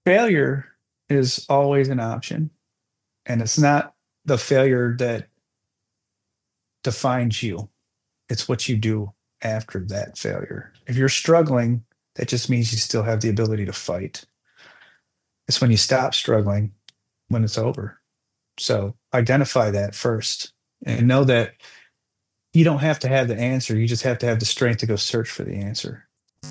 failure is always an option, and it's not the failure that defines you. It's what you do after that failure. If you're struggling, that just means you still have the ability to fight. It's when you stop struggling when it's over. So identify that first and know that you don't have to have the answer. You just have to have the strength to go search for the answer.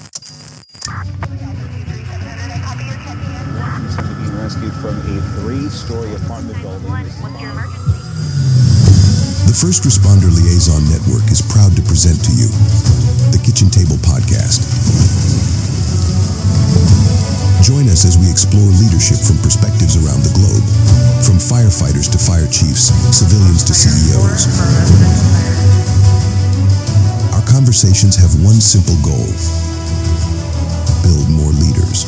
Being rescued from a three-story apartment building. What's your emergency? The First Responder Liaison Network is proud to present to you the Kitchen Table Podcast. Join us as we explore leadership from perspectives around the globe, from firefighters to fire chiefs, civilians to CEOs. Our conversations have one simple goal: build more leaders.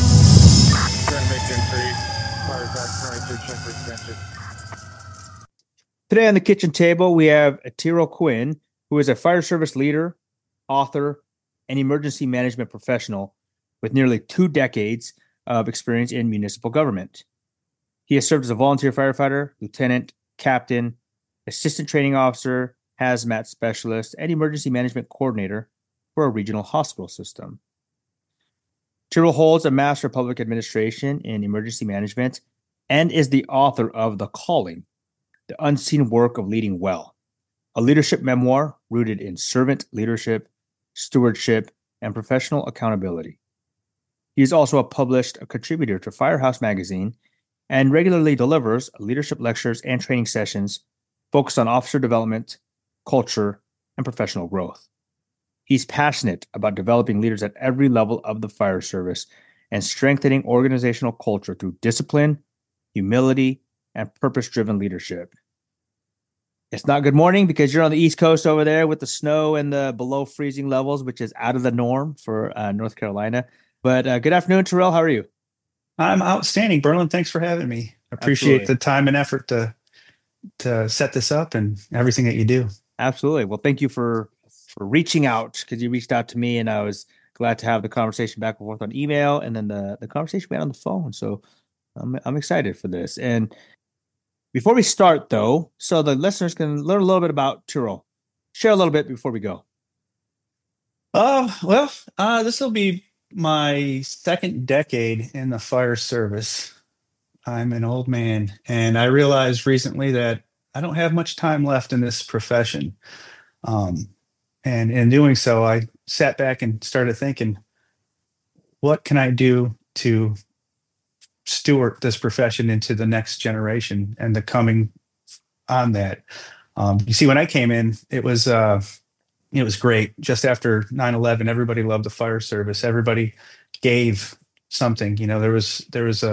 Today on the kitchen table, we have Tyrell Quinn, who is a fire service leader, author, and emergency management professional with nearly 2 decades of experience in municipal government. He has served as a volunteer firefighter, lieutenant, captain, assistant training officer, hazmat specialist, and emergency management coordinator for a regional hospital system. Tyrell holds a Master of Public Administration in Emergency Management and is the author of The Calling, The Unseen Work of Leading Well, a leadership memoir rooted in servant leadership, stewardship, and professional accountability. He is also a published contributor to Firehouse Magazine and regularly delivers leadership lectures and training sessions focused on officer development, culture, and professional growth. He's passionate about developing leaders at every level of the fire service and strengthening organizational culture through discipline, humility, and purpose-driven leadership. It's not good morning because you're on the East Coast over there with the snow and the below freezing levels, which is out of the norm for North Carolina. But good afternoon, Tyrell. How are you? I'm outstanding, Berlin. Thanks for having me. Appreciate Absolutely. the time and effort to set this up and everything that you do. Absolutely. Well, thank you for reaching out, because you reached out to me, and I was glad to have the conversation back and forth on email, and then the conversation we had on the phone. So I'm excited for this. And before we start, though, so the listeners can learn a little bit about Tyrell, share a little bit before we go. This will be my second decade in the fire service. I'm an old man, and I realized recently that I don't have much time left in this profession. And in doing so, I sat back and started thinking, what can I do to steward this profession into the next generation and the coming on that? You see, when I came in, it was great. Just after 9/11, everybody loved the fire service. Everybody gave something. There was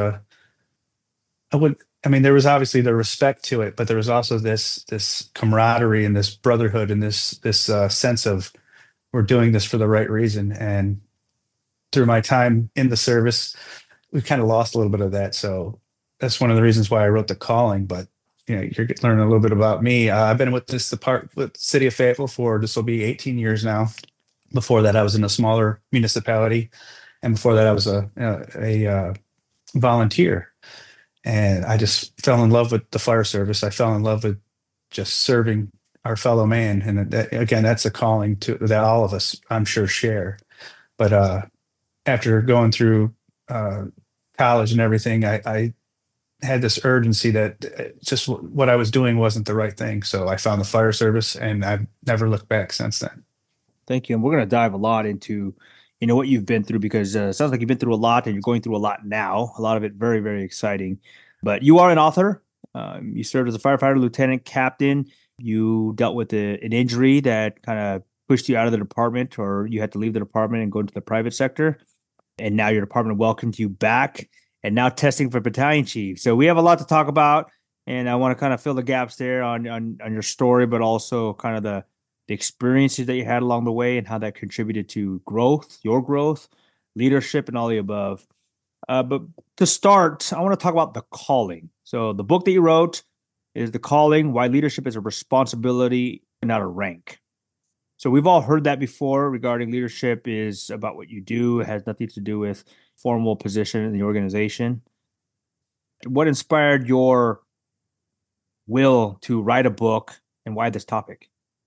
there was obviously the respect to it, but there was also this camaraderie and this brotherhood and this sense of, we're doing this for the right reason. And through my time in the service, we've kind of lost a little bit of that. So that's one of the reasons why I wrote The Calling. But you're learning a little bit about me. I've been with with City of Fayetteville for, this will be 18 years now. Before that, I was in a smaller municipality, and before that, I was a volunteer. And I just fell in love with the fire service. I fell in love with just serving our fellow man. And again, that's a calling that all of us, I'm sure, share. But after going through college and everything, I had this urgency that just what I was doing wasn't the right thing. So I found the fire service, and I've never looked back since then. Thank you. And we're going to dive a lot into what you've been through, because it sounds like you've been through a lot, and you're going through a lot now. A lot of it very, very exciting. But you are an author. You served as a firefighter, lieutenant, captain. You dealt with an injury that kind of pushed you out of the department, or you had to leave the department and go into the private sector. And now your department welcomed you back, and now testing for battalion chief. So we have a lot to talk about, and I want to kind of fill the gaps there on your story, but also kind of the experiences that you had along the way and how that contributed to growth, your growth, leadership, and all the above. But to start, I want to talk about The Calling. So the book that you wrote is The Calling, Why Leadership is a Responsibility and Not a Rank. So we've all heard that before regarding leadership is about what you do. It has nothing to do with formal position in the organization. What inspired your will to write a book, and why this topic?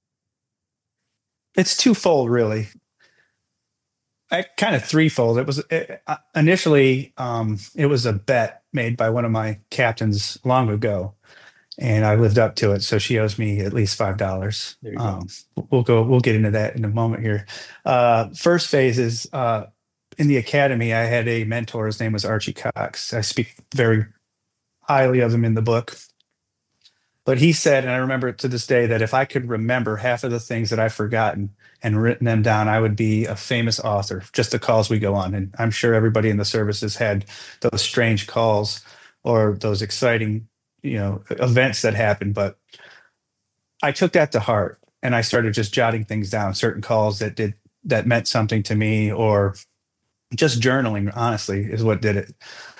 It's twofold, really. Kind of threefold. Initially, it was a bet made by one of my captains long ago, and I lived up to it. So she owes me at least $5. There you go. We'll get into that in a moment here. First phase is in the academy. I had a mentor. His name was Archie Cox. I speak very highly of him in the book. But he said, and I remember it to this day, that if I could remember half of the things that I've forgotten and written them down, I would be a famous author, just the calls we go on. And I'm sure everybody in the service has had those strange calls or those exciting, events that happen. But I took that to heart, and I started just jotting things down, certain calls that meant something to me, or just journaling, honestly, is what did it.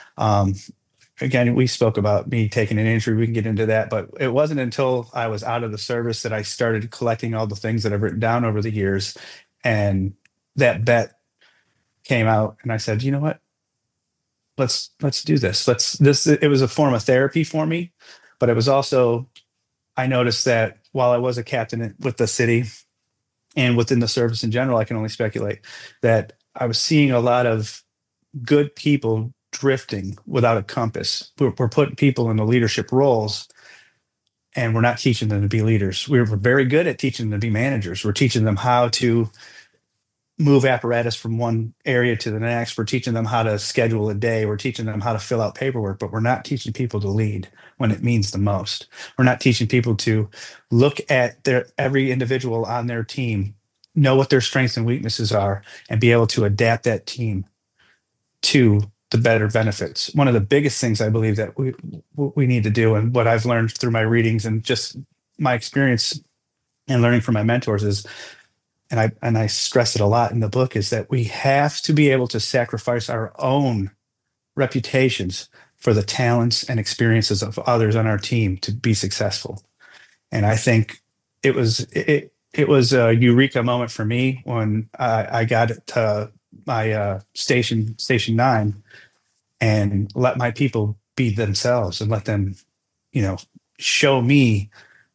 Again, we spoke about me taking an injury. We can get into that, but it wasn't until I was out of the service that I started collecting all the things that I've written down over the years. And that bet came out, and I said, you know what? Let's do this. It was a form of therapy for me, but it was also, I noticed that while I was a captain with the city and within the service in general, I can only speculate, that I was seeing a lot of good people drifting without a compass. We're putting people in the leadership roles, and we're not teaching them to be leaders. We're very good at teaching them to be managers. We're teaching them how to move apparatus from one area to the next. We're teaching them how to schedule a day. We're teaching them how to fill out paperwork, but we're not teaching people to lead when it means the most. We're not teaching people to look at every individual on their team, know what their strengths and weaknesses are, and be able to adapt that team to the better benefits. One of the biggest things I believe that we need to do, and what I've learned through my readings and just my experience and learning from my mentors is, and I stress it a lot in the book, is that we have to be able to sacrifice our own reputations for the talents and experiences of others on our team to be successful. And I think it was a eureka moment for me when I got to my station 9, and let my people be themselves and let them, show me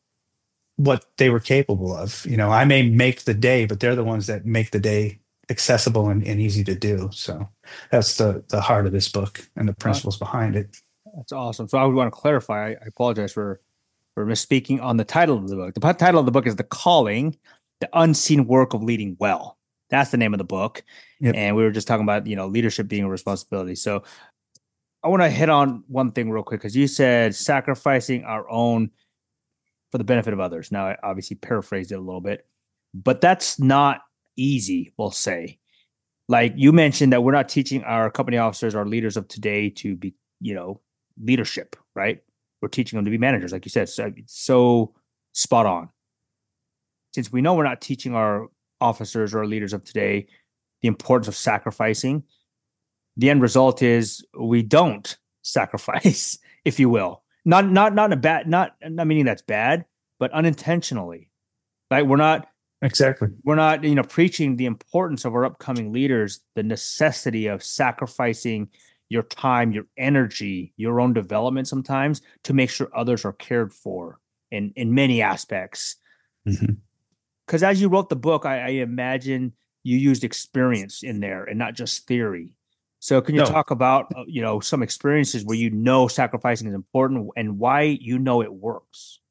what they were capable of. I may make the day, but they're the ones that make the day accessible and easy to do. So that's the heart of this book and the principles behind it. That's awesome. So I would want to clarify. I apologize for misspeaking on the title of the book. The title of the book is The Calling, The Unseen Work of Leading Well. That's the name of the book. Yep. And we were just talking about, leadership being a responsibility. So I want to hit on one thing real quick, because you said sacrificing our own for the benefit of others. Now, I obviously paraphrased it a little bit, but that's not easy, we'll say. Like you mentioned that we're not teaching our company officers, our leaders of today to be, leadership, right? We're teaching them to be managers, like you said. So spot on. Since we know we're not teaching our officers or our leaders of today the importance of sacrificing, the end result is we don't sacrifice, if you will. Not in a bad, not meaning that's bad, but unintentionally. Right? We're not preaching the importance of our upcoming leaders, the necessity of sacrificing your time, your energy, your own development sometimes to make sure others are cared for in many aspects. Mm-hmm. Because as you wrote the book, I imagine you used experience in there and not just theory. So can you talk about, some experiences where sacrificing is important and why it works?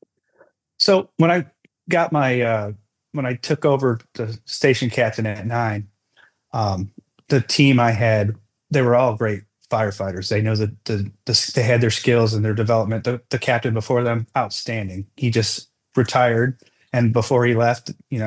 So when I got when I took over the station captain at 9, the team I had, they were all great firefighters. They know they had their skills and their development. The captain before them, outstanding. He just retired. And before he left, he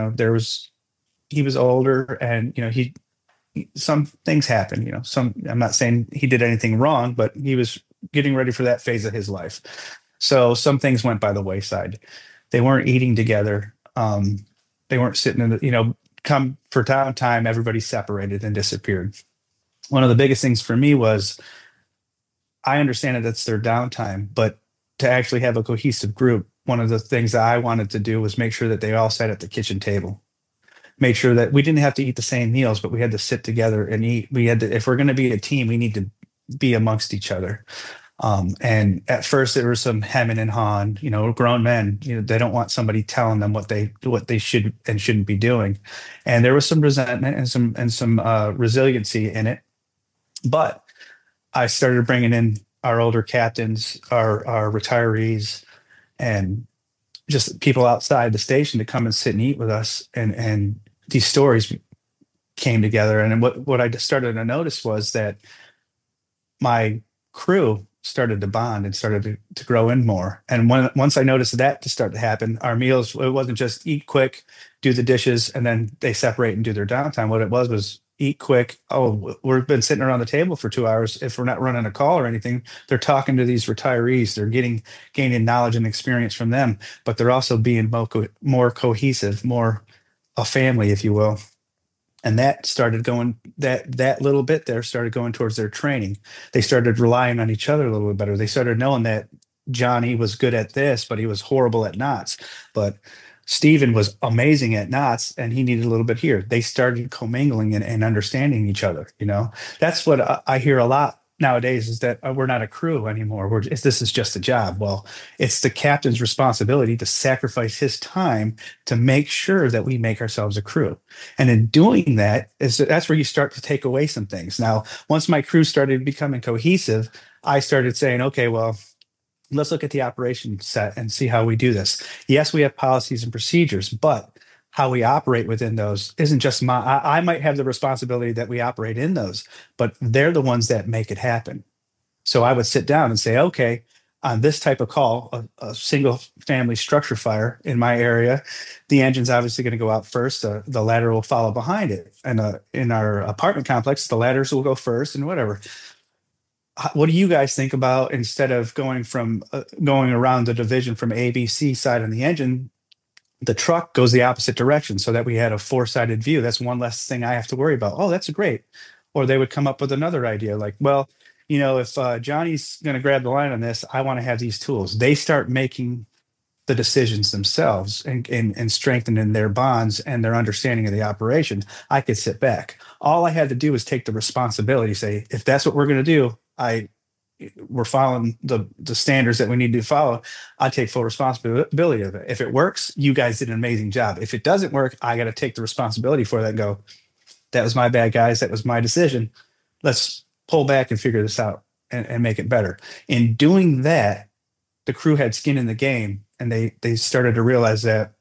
was older, and, some things happen, I'm not saying he did anything wrong, but he was getting ready for that phase of his life. So some things went by the wayside. They weren't eating together. They weren't sitting in the, come for downtime, everybody separated and disappeared. One of the biggest things for me was, I understand that that's their downtime, but to actually have a cohesive group, one of the things that I wanted to do was make sure that they all sat at the kitchen table. made sure that we didn't have to eat the same meals, but we had to sit together and eat. We had to, if we're going to be a team, we need to be amongst each other. And at first there was some hemming and hawing, grown men, they don't want somebody telling them what they should and shouldn't be doing. And there was some resentment and some resiliency in it. But I started bringing in our older captains, our retirees, and just people outside the station to come and sit and eat with us. And these stories came together. And what I just started to notice was that my crew started to bond and started to grow in more. And once I noticed that to start to happen, our meals, it wasn't just eat quick, do the dishes, and then they separate and do their downtime. What it was eat quick. Oh, we've been sitting around the table for 2 hours. If we're not running a call or anything, they're talking to these retirees. They're gaining knowledge and experience from them, but they're also being more cohesive, more a family, if you will. And that started going, that little bit there started going towards their training. They started relying on each other a little bit better. They started knowing that Johnny was good at this, but he was horrible at knots. But Stephen was amazing at knots and he needed a little bit here. They started commingling and understanding each other. That's what I hear a lot nowadays, is that we're not a crew anymore. This is just a job. Well, it's the captain's responsibility to sacrifice his time to make sure that we make ourselves a crew. And in doing that, that's where you start to take away some things. Now, once my crew started becoming cohesive, I started saying, okay, well, let's look at the operation set and see how we do this. Yes, we have policies and procedures, but how we operate within those isn't just I might have the responsibility that we operate in those, but they're the ones that make it happen. So I would sit down and say, okay, on this type of call, a single family structure fire in my area, the engine's obviously going to go out first. The ladder will follow behind it. And in our apartment complex, the ladders will go first and whatever. What do you guys think about, instead of going around the division from A, B, C side on the engine, the truck goes the opposite direction so that we had a four-sided view? That's one less thing I have to worry about. Oh, that's great. Or they would come up with another idea like, well, if Johnny's going to grab the line on this, I want to have these tools. They start making the decisions themselves and strengthening their bonds and their understanding of the operation. I could sit back. All I had to do was take the responsibility, say, if that's what we're going to do, we're following the standards that we need to follow. I take full responsibility of it. If it works, you guys did an amazing job. If it doesn't work, I got to take the responsibility for that and go, that was my bad, guys. That was my decision. Let's pull back and figure this out and make it better. In doing that, the crew had skin in the game, and they started to realize that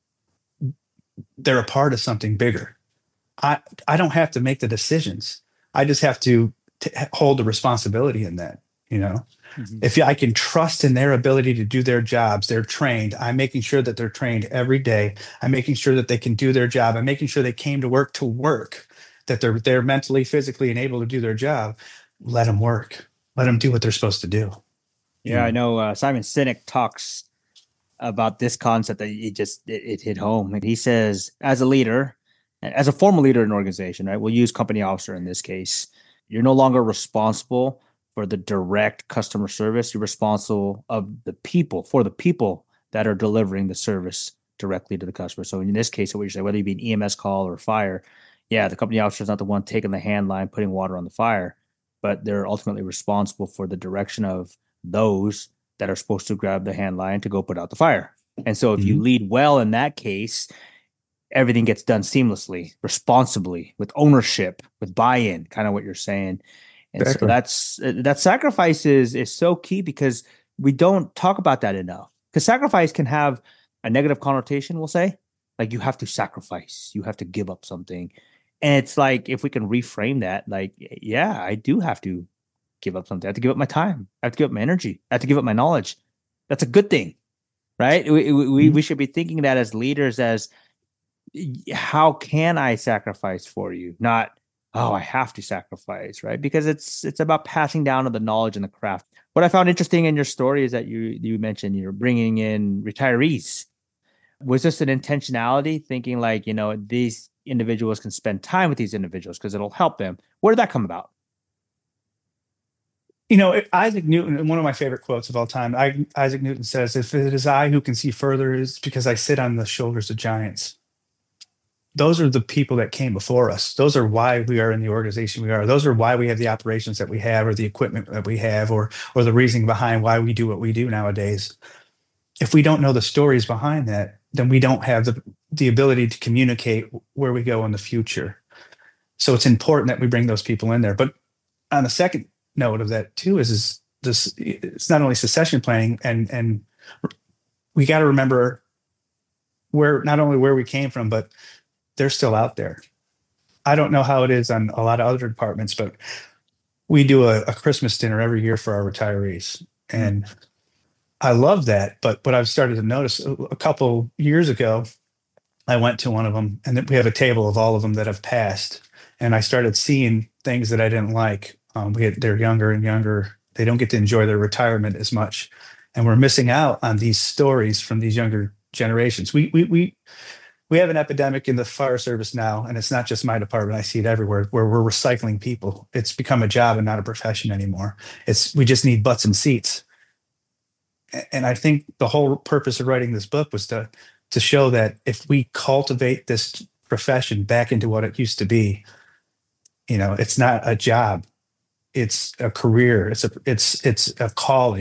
they're a part of something bigger. I don't have to make the decisions. I just have to hold the responsibility in that. Mm-hmm. If I can trust in their ability to do their jobs, they're trained. I'm making sure that they're trained every day. I'm making sure that they can do their job. I'm making sure they came to work, that they're mentally, physically, and able to do their job. Let them work. Let them do what they're supposed to do. Yeah, I know Simon Sinek talks about this concept that it hit home. And he says, as a leader, as a former leader in an organization, right? We'll use company officer in this case. You're no longer responsible for the direct customer service. You're responsible for the people that are delivering the service directly to the customer. So in this case, what you say, whether you be an EMS call or fire, the company officer is not the one taking the hand line, putting water on the fire, but they're ultimately responsible for the direction of those that are supposed to grab the hand line to go put out the fire. And so if you lead well in that case, everything gets done seamlessly, responsibly, with ownership, with buy-in, kind of what you're saying. And so that sacrifice is so key, because we don't talk about that enough. Because sacrifice can have a negative connotation, we'll say. Like, you have to sacrifice, you have to give up something. And it's like, if we can reframe that, like, yeah, I do have to give up something. I have to give up my time. I have to give up my energy. I have to give up my knowledge. That's a good thing, right? We should be thinking that as leaders, as how can I sacrifice for you? Not, oh, I have to sacrifice, right? Because it's about passing down of the knowledge and the craft. What I found interesting in your story is that you mentioned you're bringing in retirees. Was this an intentionality, thinking like, these individuals can spend time with these individuals because it'll help them? Where did that come about? Isaac Newton, one of my favorite quotes of all time, Isaac Newton says, if it is I who can see further, it's because I sit on the shoulders of giants. those are the people that came before us. Those are why we are in the organization we are. Those are why we have the operations that we have, or the equipment that we have, or the reasoning behind why we do what we do nowadays. If we don't know the stories behind that, then we don't have the ability to communicate where we go in the future. So it's important that we bring those people in there. But on the second note of that too is this, it's not only succession planning, and we got to remember not only where we came from, but they're still out there. I don't know how it is on a lot of other departments, but we do a Christmas dinner every year for our retirees. And I love that. But what I've started to notice, a couple years ago, I went to one of them, and then we have a table of all of them that have passed. And I started seeing things that I didn't like. They're younger and younger. They don't get to enjoy their retirement as much. And we're missing out on these stories from these younger generations. We have an epidemic in the fire service now, and it's not just my department. I see it everywhere, where we're recycling people. It's become a job and not a profession anymore. We just need butts and seats. And I think the whole purpose of writing this book was to show that if we cultivate this profession back into what it used to be, it's not a job. It's a career. It's a calling.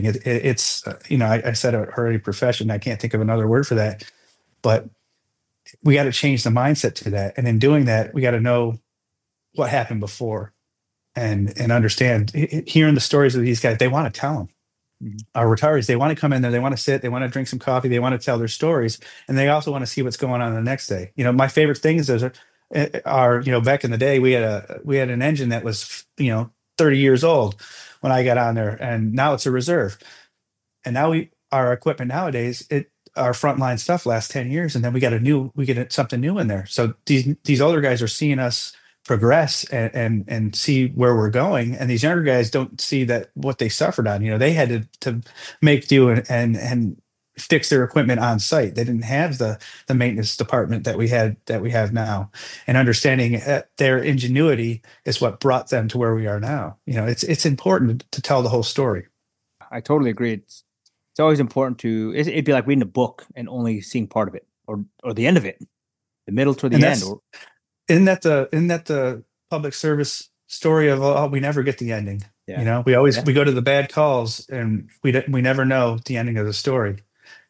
I said a already profession. I can't think of another word for that, but we got to change the mindset to that. And in doing that, we got to know what happened before, and understand. Hearing the stories of these guys, they want to tell them. Mm-hmm. Our retirees, they want to come in there, they want to sit, they want to drink some coffee, they want to tell their stories, and they also want to see what's going on the next day. My favorite things are back in the day, we had an engine that was 30 years old when I got on there, and now it's a reserve. And now our equipment nowadays, our frontline stuff lasts 10 years, and then we get something new in there. So these older guys are seeing us progress and see where we're going, and these younger guys don't see that what they suffered on. They had to make do and fix their equipment on site. They didn't have the maintenance department that we have now, and understanding their ingenuity is what brought them to where we are now. It's important to tell the whole story. I totally agree. It's always important it'd be like reading a book and only seeing part of it, or the end of it, the middle to the end. Isn't that the public service story of we never get the ending? Yeah. We go to the bad calls, and we never know the ending of the story.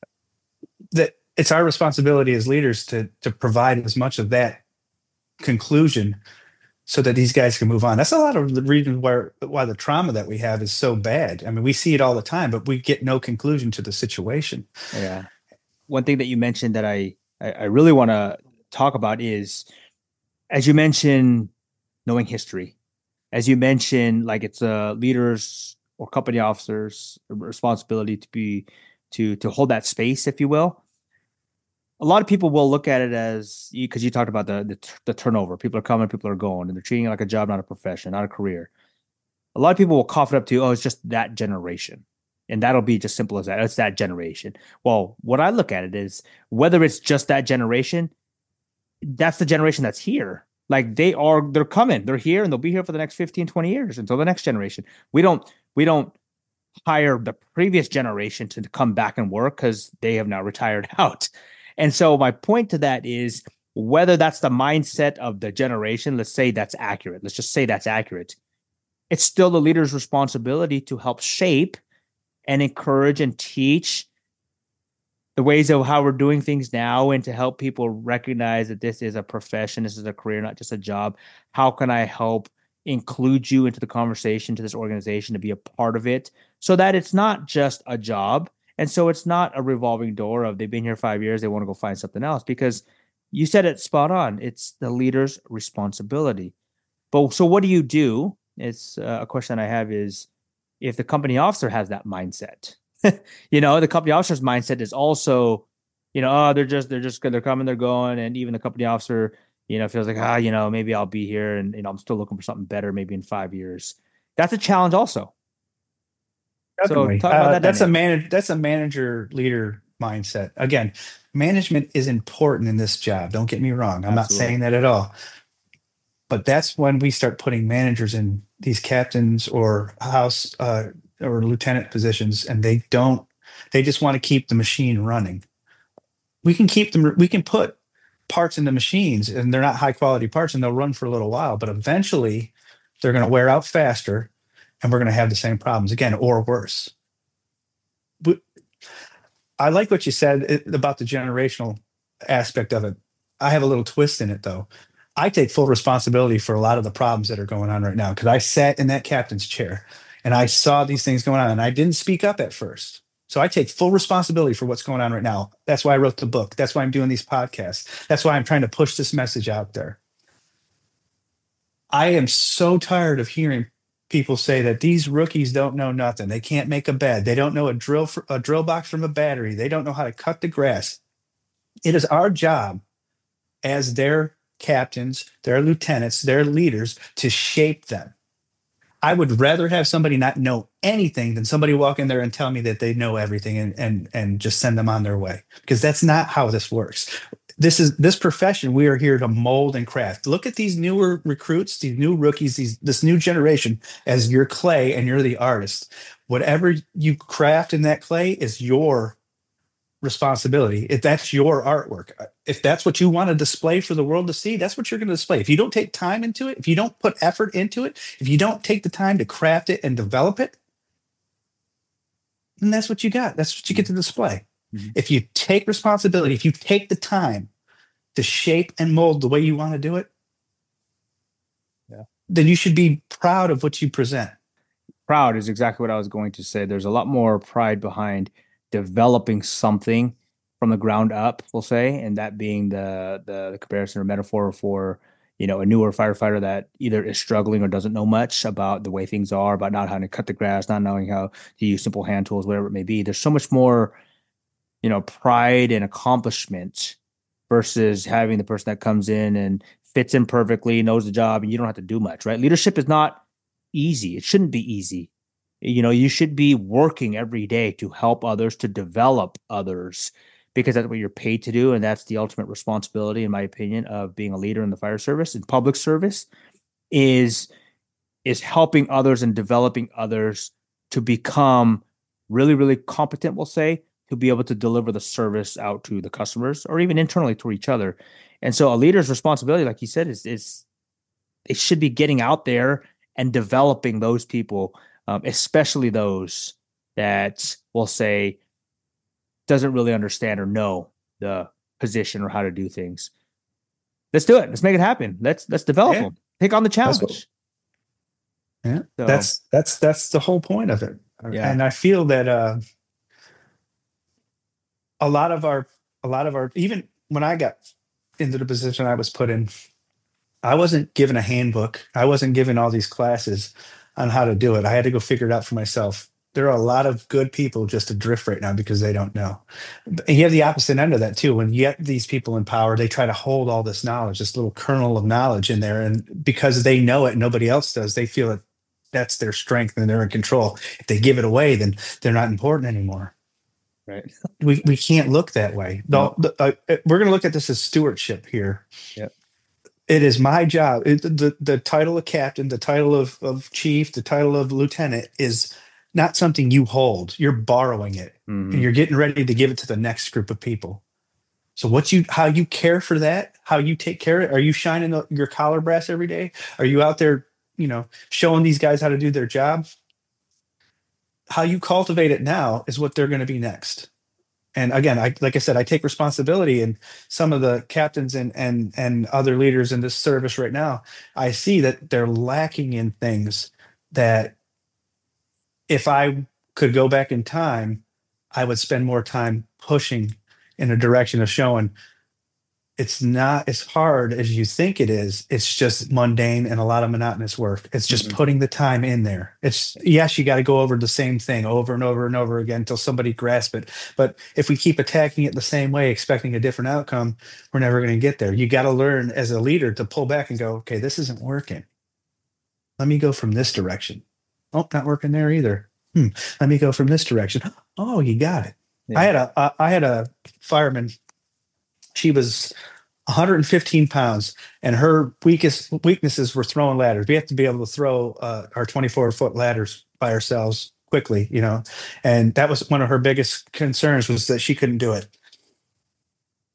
That it's our responsibility as leaders to provide as much of that conclusion so that these guys can move on. That's a lot of the reason why the trauma that we have is so bad. I mean, we see it all the time, but we get no conclusion to the situation. Yeah. One thing that you mentioned that I really want to talk about is, as you mentioned, knowing history. As you mentioned, like it's leaders or company officers' responsibility to hold that space, if you will. A lot of people will look at it as, because you talked about the turnover. People are coming, people are going, and they're treating it like a job, not a profession, not a career. A lot of people will cough it up to, it's just that generation. And that'll be just simple as that. It's that generation. Well, what I look at it is, whether it's just that generation, that's the generation that's here. Like they're coming, they're here, and they'll be here for the next 15, 20 years until the next generation. We don't hire the previous generation to come back and work because they have now retired out. And so my point to that is, whether that's the mindset of the generation, let's say that's accurate. Let's just say that's accurate. It's still the leader's responsibility to help shape and encourage and teach the ways of how we're doing things now, and to help people recognize that this is a profession, this is a career, not just a job. How can I help include you into the conversation, to this organization, to be a part of it, so that it's not just a job, and so it's not a revolving door of they've been here 5 years, they want to go find something else? Because you said it spot on. It's the leader's responsibility. But so what do you do? It's a question I have is, if the company officer has that mindset. The company officer's mindset is also, they're coming, they're going. And even the company officer, feels like, maybe I'll be here, and, I'm still looking for something better, maybe in 5 years. That's a challenge also. Definitely. So talk about that. That's a manager leader mindset. Again, management is important in this job. Don't get me wrong. I'm not saying that at all. But that's when we start putting managers in these captains or house or lieutenant positions, and they just want to keep the machine running. We can put parts in the machines, and they're not high quality parts, and they'll run for a little while, but eventually they're going to wear out faster, and we're going to have the same problems again or worse. But I like what you said about the generational aspect of it. I have a little twist in it, though. I take full responsibility for a lot of the problems that are going on right now because I sat in that captain's chair and I saw these things going on, and I didn't speak up at first. So I take full responsibility for what's going on right now. That's why I wrote the book. That's why I'm doing these podcasts. That's why I'm trying to push this message out there. I am so tired of hearing people say that these rookies don't know nothing. They can't make a bed. They don't know a drill box from a battery. They don't know how to cut the grass. It is our job as their captains, their lieutenants, their leaders to shape them. I would rather have somebody not know anything than somebody walk in there and tell me that they know everything and just send them on their way, because that's not how this works. This profession, we are here to mold and craft. Look at these newer recruits, these new rookies, this new generation as your clay, and you're the artist. Whatever you craft in that clay is your responsibility. If that's your artwork, if that's what you want to display for the world to see, that's what you're going to display. If you don't take time into it, if you don't put effort into it, if you don't take the time to craft it and develop it, then that's what you got. That's what you get to display. Mm-hmm. If you take responsibility, if you take the time to shape and mold the way you want to do it, then you should be proud of what you present. Proud is exactly what I was going to say. There's a lot more pride behind developing something from the ground up, we'll say, and that being the comparison or metaphor for, a newer firefighter that either is struggling or doesn't know much about the way things are, about not how to cut the grass, not knowing how to use simple hand tools, whatever it may be. There's so much more, pride and accomplishment versus having the person that comes in and fits in perfectly, knows the job, and you don't have to do much, right? Leadership is not easy. It shouldn't be easy. You should be working every day to help others, to develop others, because that's what you're paid to do. And that's the ultimate responsibility, in my opinion, of being a leader in the fire service and public service is helping others and developing others to become really, really competent, we'll say, to be able to deliver the service out to the customers or even internally to each other. And so a leader's responsibility, like you said, is it should be getting out there and developing those people, especially those that will say doesn't really understand or know the position or how to do things. Let's do it. Let's make it happen. Let's develop them. Take on the challenge. That's the whole point of it. Yeah. And I feel that a lot of our, even when I got into the position I was put in, I wasn't given a handbook. I wasn't given all these classes on how to do it. I had to go figure it out for myself. There are a lot of good people just adrift right now because they don't know. And you have the opposite end of that too. When you get these people in power, they try to hold all this knowledge, this little kernel of knowledge in there. And because they know it and nobody else does, they feel that that's their strength and they're in control. If they give it away, then they're not important anymore. Right. We can't look that way. No. We're going to look at this as stewardship here. Yep. It is my job. The title of captain, the title of chief, the title of lieutenant is not something you hold. You're borrowing it. Mm-hmm. And you're getting ready to give it to the next group of people. So how you care for that, how you take care of it. Are you shining your collar brass every day? Are you out there, showing these guys how to do their job? How you cultivate it now is what they're going to be next. And again, like I said, I take responsibility, and some of the captains and other leaders in this service right now, I see that they're lacking in things that if I could go back in time, I would spend more time pushing in a direction of showing it's not as hard as you think it is. It's just mundane and a lot of monotonous work. It's just putting the time in there. Yes, you got to go over the same thing over and over and over again until somebody grasps it. But if we keep attacking it the same way, expecting a different outcome, we're never going to get there. You got to learn as a leader to pull back and go, okay, this isn't working. Let me go from this direction. Oh, not working there either. Let me go from this direction. Oh, you got it. Yeah. I had a fireman. She was 115 pounds, and her weaknesses were throwing ladders. We have to be able to throw our 24-foot ladders by ourselves quickly, and that was one of her biggest concerns, was that she couldn't do it.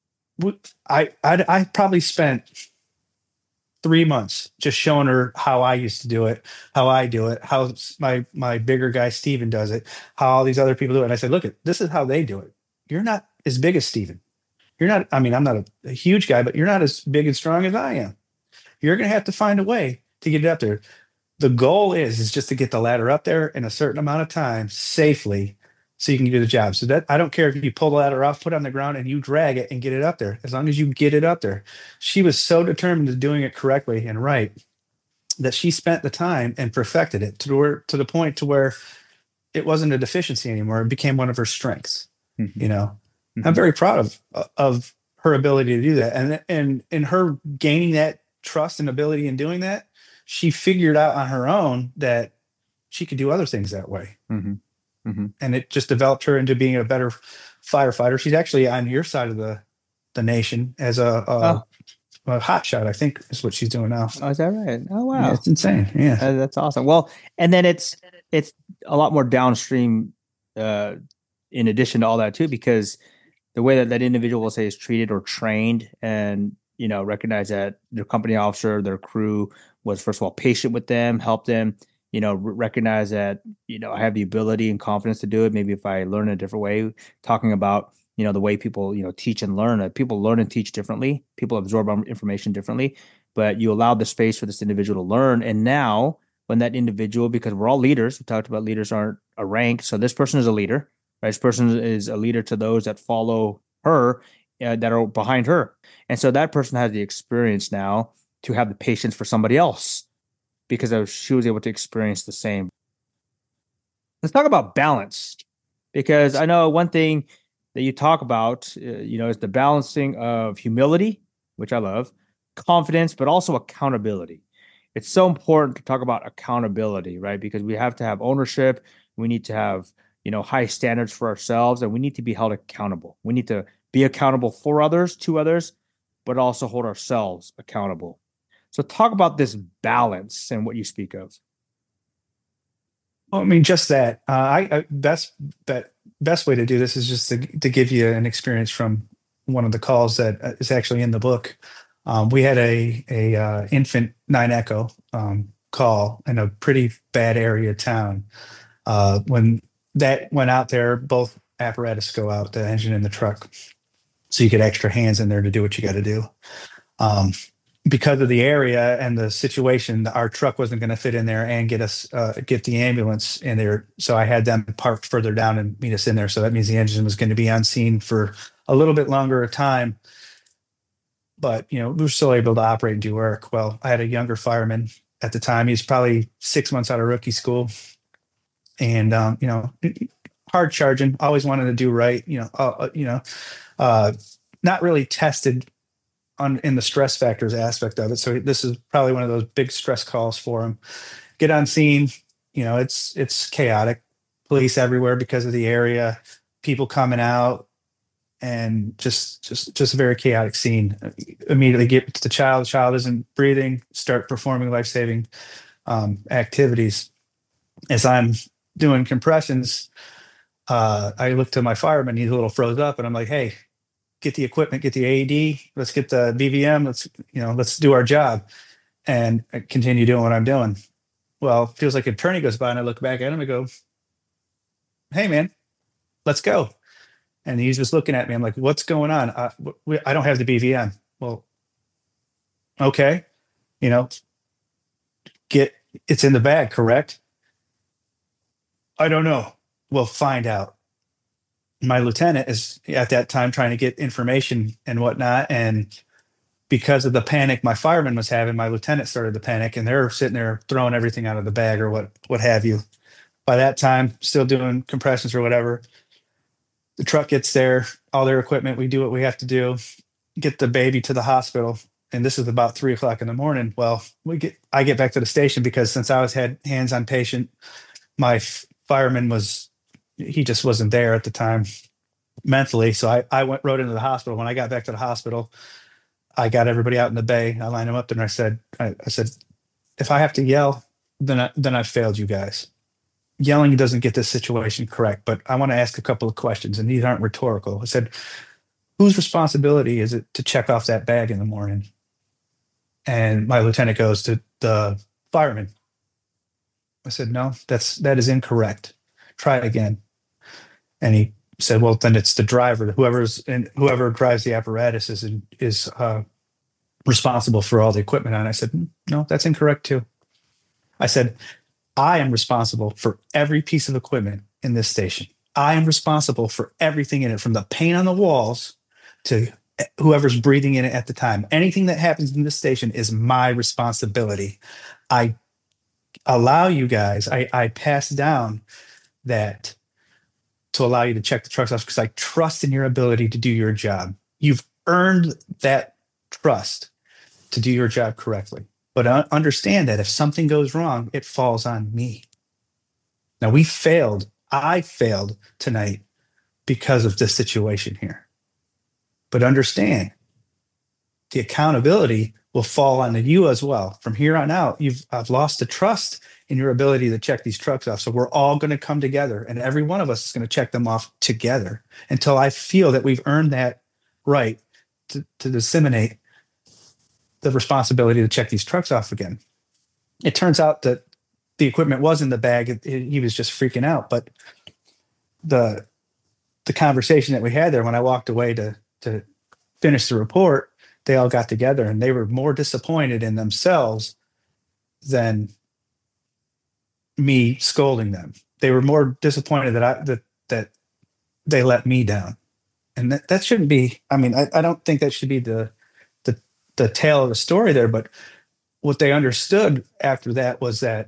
I probably spent 3 months just showing her how I used to do it, how I do it, how my bigger guy Steven does it, how all these other people do it. And I said, look, this is how they do it. You're not as big as Steven. You're not, I mean, I'm not a huge guy, but you're not as big and strong as I am. You're going to have to find a way to get it up there. The goal is just to get the ladder up there in a certain amount of time safely so you can do the job. So that I don't care if you pull the ladder off, put it on the ground, and you drag it and get it up there, as long as you get it up there. She was so determined to doing it correctly and right that she spent the time and perfected it to the point to where it wasn't a deficiency anymore. It became one of her strengths. You know, I'm very proud of her ability to do that. And in her gaining that trust and ability in doing that, she figured out on her own that she could do other things that way. And it just developed her into being a better firefighter. She's actually on your side of the nation as a hot shot, I think is what she's doing now. Oh, is that right? Oh, wow. Yeah, it's insane. Yeah. That's awesome. Well, and then it's a lot more downstream, in addition to all that too, because the way that individual, will say, is treated or trained, and, you know, recognize that their company officer, their crew was, first of all, patient with them, helped them, you know, recognize that, you know, I have the ability and confidence to do it. Maybe if I learn a different way, talking about, you know, the way people, you know, teach and learn. People learn and teach differently. People absorb information differently, but you allow the space for this individual to learn. And now when that individual, because we're all leaders, we talked about leaders aren't a rank. So this person is a leader, right? This person is a leader to those that follow her, that are behind her. And so that person has the experience now to have the patience for somebody else, because she was able to experience the same. Let's talk about balance, because I know one thing that you talk about, you know, is the balancing of humility, which I love, confidence, but also accountability. It's so important to talk about accountability, right? Because we have to have ownership. We need to have, you know, high standards for ourselves, and we need to be held accountable. We need to be accountable for others, to others, but also hold ourselves accountable. So talk about this balance and what you speak of. Well, I mean, just that. Best way to do this is just to give you an experience from one of the calls that is actually in the book. We had a infant 9 Echo call in a pretty bad area of town. When that went out there, both apparatus go out, the engine and the truck, so you get extra hands in there to do what you got to do. Because of the area and the situation, our truck wasn't going to fit in there and get the ambulance in there. So I had them parked further down and meet us in there. So that means the engine was going to be on scene for a little bit longer time. But, you know, we were still able to operate and do work. Well, I had a younger fireman at the time. He was probably 6 months out of rookie school. And, you know, hard charging, always wanted to do right, not really tested in the stress factors aspect of it. So this is probably one of those big stress calls for him. Get on scene, you know, it's chaotic, police everywhere because of the area, people coming out, and just a very chaotic scene. Immediately get to the child isn't breathing, start performing life-saving activities. As I'm doing compressions, I look to my fireman, he's a little froze up, and I'm like, hey, get the equipment, get the AED, let's get the BVM, let's do our job. And I continue doing what I'm doing. Well, it feels like an attorney goes by, and I look back at him and go, hey man, let's go. And he's just looking at me. I'm like, what's going on? I don't have the BVM. Well, okay. You know, it's in the bag, correct? I don't know. We'll find out. My lieutenant is at that time trying to get information and whatnot. And because of the panic my fireman was having, my lieutenant started to panic, and they're sitting there throwing everything out of the bag or what have you. By that time, still doing compressions or whatever. The truck gets there, all their equipment. We do what we have to do, get the baby to the hospital. And this is about 3:00 in the morning. Well, I get back to the station because since I had hands on patient, my fireman he just wasn't there at the time mentally. So I rode into the hospital. When I got back to the hospital, I got everybody out in the bay. I lined them up, and I said, if I have to yell, then I failed you guys. Yelling doesn't get this situation correct, but I want to ask a couple of questions, and these aren't rhetorical. I said, whose responsibility is it to check off that bag in the morning? And my lieutenant goes to the fireman. I said, no, that is incorrect. Try again. And he said, well, then it's the driver, whoever drives the apparatus is responsible for all the equipment on it. I said, no, that's incorrect too. I said, I am responsible for every piece of equipment in this station. I am responsible for everything in it, from the paint on the walls to whoever's breathing in it at the time. Anything that happens in this station is my responsibility. I allow you guys, I pass down that to allow you to check the trucks off because I trust in your ability to do your job. You've earned that trust to do your job correctly. But understand that if something goes wrong, it falls on me. Now, I failed tonight because of this situation here. But understand, the accountability will fall on you as well. From here on out, I've lost the trust in your ability to check these trucks off. So we're all going to come together, and every one of us is going to check them off together until I feel that we've earned that right to disseminate the responsibility to check these trucks off again. It turns out that the equipment was in the bag. He was just freaking out. But the conversation that we had there when I walked away to finish the report, they all got together and they were more disappointed in themselves than me scolding them. They were more disappointed that they let me down. And that shouldn't be, I mean, I don't think that should be the tale of the story there, but what they understood after that was that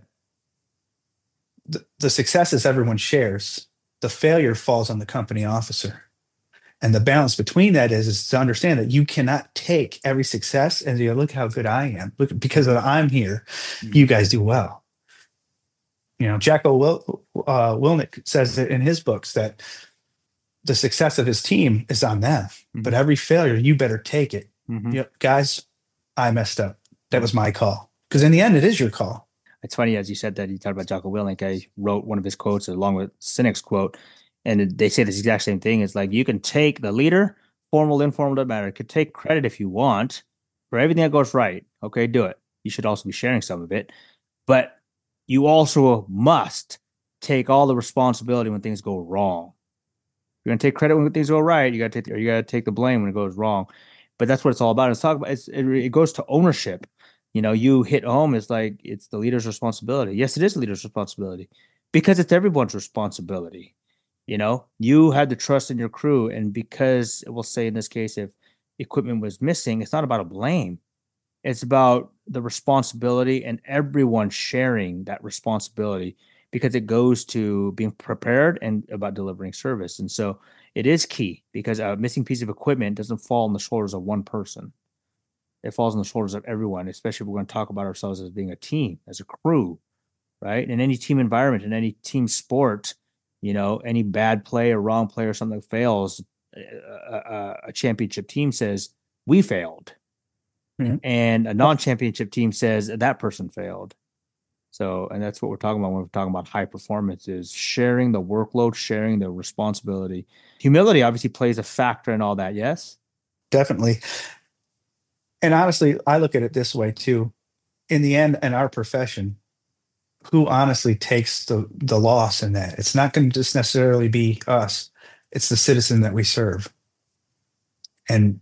the successes everyone shares, the failure falls on the company officer. And the balance between that is to understand that you cannot take every success and you look how good I am. Look, because I'm here, you guys do well. You know, Jacko Willnick says it in his books that the success of his team is on them, but every failure, you better take it. Yep, guys, I messed up. That was my call. Because in the end, it is your call. It's funny, as you said that you talked about Jocko Willink. I wrote one of his quotes along with Sinek's quote, and they say this exact same thing. It's like, you can take the leader, formal, informal, doesn't matter. You could take credit if you want for everything that goes right. Okay, do it. You should also be sharing some of it. But you also must take all the responsibility when things go wrong. You're going to take credit when things go right. You got to take the blame when it goes wrong. But that's what it's all about. It goes to ownership. You know, you hit home. It's like, it's the leader's responsibility. Yes, it is the leader's responsibility because it's everyone's responsibility. You know, you had the trust in your crew. And because we'll say in this case, if equipment was missing, it's not about a blame. It's about the responsibility and everyone sharing that responsibility, because it goes to being prepared and about delivering service. And so it is key, because a missing piece of equipment doesn't fall on the shoulders of one person. It falls on the shoulders of everyone, especially if we're going to talk about ourselves as being a team, as a crew, right? In any team environment, in any team sport, you know, any bad play or wrong play or something that fails, a championship team says, we failed. Mm-hmm. And a non-championship team says that person failed. So, and that's what we're talking about when we're talking about high performance, is sharing the workload, sharing the responsibility. Humility obviously plays a factor in all that. Yes, definitely. And honestly, I look at it this way too. In the end, in our profession, who honestly takes the loss in that? It's not going to just necessarily be us. It's the citizen that we serve. And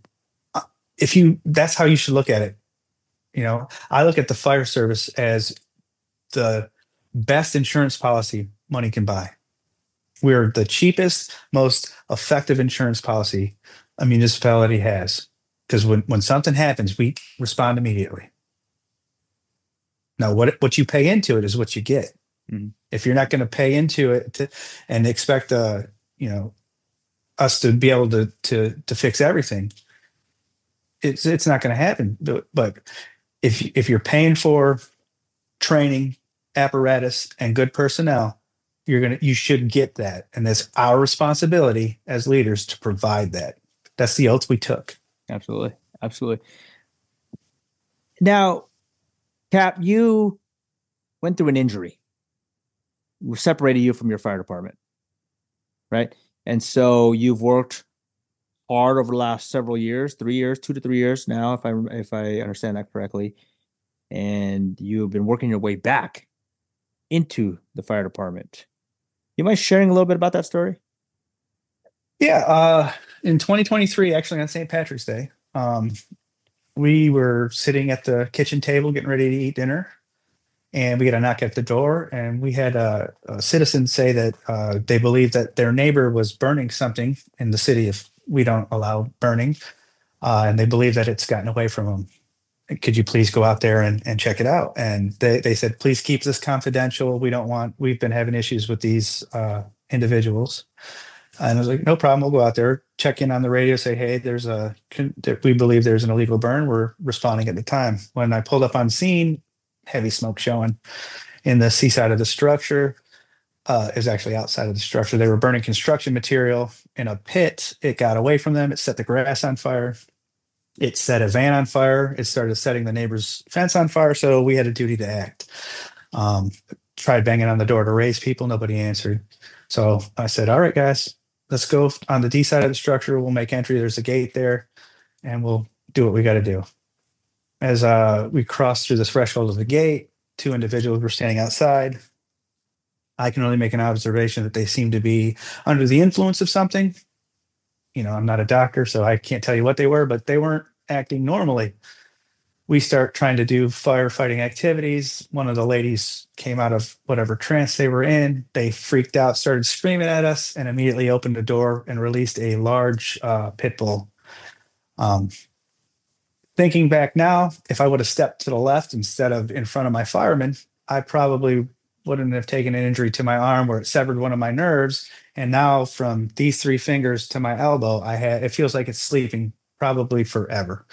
that's how you should look at it. You know, I look at the fire service as the best insurance policy money can buy. We're the cheapest, most effective insurance policy a municipality has, because when something happens, we respond immediately. Now, what you pay into it is what you get. Mm-hmm. If you're not going to pay into it and expect us to be able to fix everything, it's not going to happen. But if you're paying for training, apparatus, and good personnel, you should get that, and that's our responsibility as leaders to provide that. That's the oath we took. Absolutely. Now, Cap, you went through an injury. We separated you from your fire department, right? And so you've worked hard over the last several years, 3 years, 2 to 3 years now, if I understand that correctly. And you've been working your way back into the fire department. You mind sharing a little bit about that story? Yeah, in 2023, actually on St. Patrick's Day, we were sitting at the kitchen table getting ready to eat dinner, and we get a knock at the door, and we had a citizen say that they believe that their neighbor was burning something in the city if we don't allow burning, and they believe that it's gotten away from them. Could you please go out there and check it out? And they said, please keep this confidential. We've been having issues with these individuals. And I was like, no problem. We'll go out there, check in on the radio, say, hey, we believe there's an illegal burn. We're responding at the time. When I pulled up on scene, heavy smoke showing in the seaside of the structure. It was actually outside of the structure. They were burning construction material in a pit. It got away from them. It set the grass on fire. It set a van on fire. It started setting the neighbor's fence on fire. So we had a duty to act. Tried banging on the door to raise people. Nobody answered. So I said, all right, guys, let's go on the D side of the structure. We'll make entry. There's a gate there, and we'll do what we got to do. As we crossed through the threshold of the gate, two individuals were standing outside. I can only make an observation that they seem to be under the influence of something. I'm not a doctor, so I can't tell you what they were, but they weren't acting normally. We start trying to do firefighting activities. One of the ladies came out of whatever trance they were in. They freaked out, started screaming at us, and immediately opened the door and released a large pit bull. Thinking back now, if I would have stepped to the left instead of in front of my fireman, I probably wouldn't have taken an injury to my arm where it severed one of my nerves. And now from these three fingers to my elbow, it feels like it's sleeping probably forever.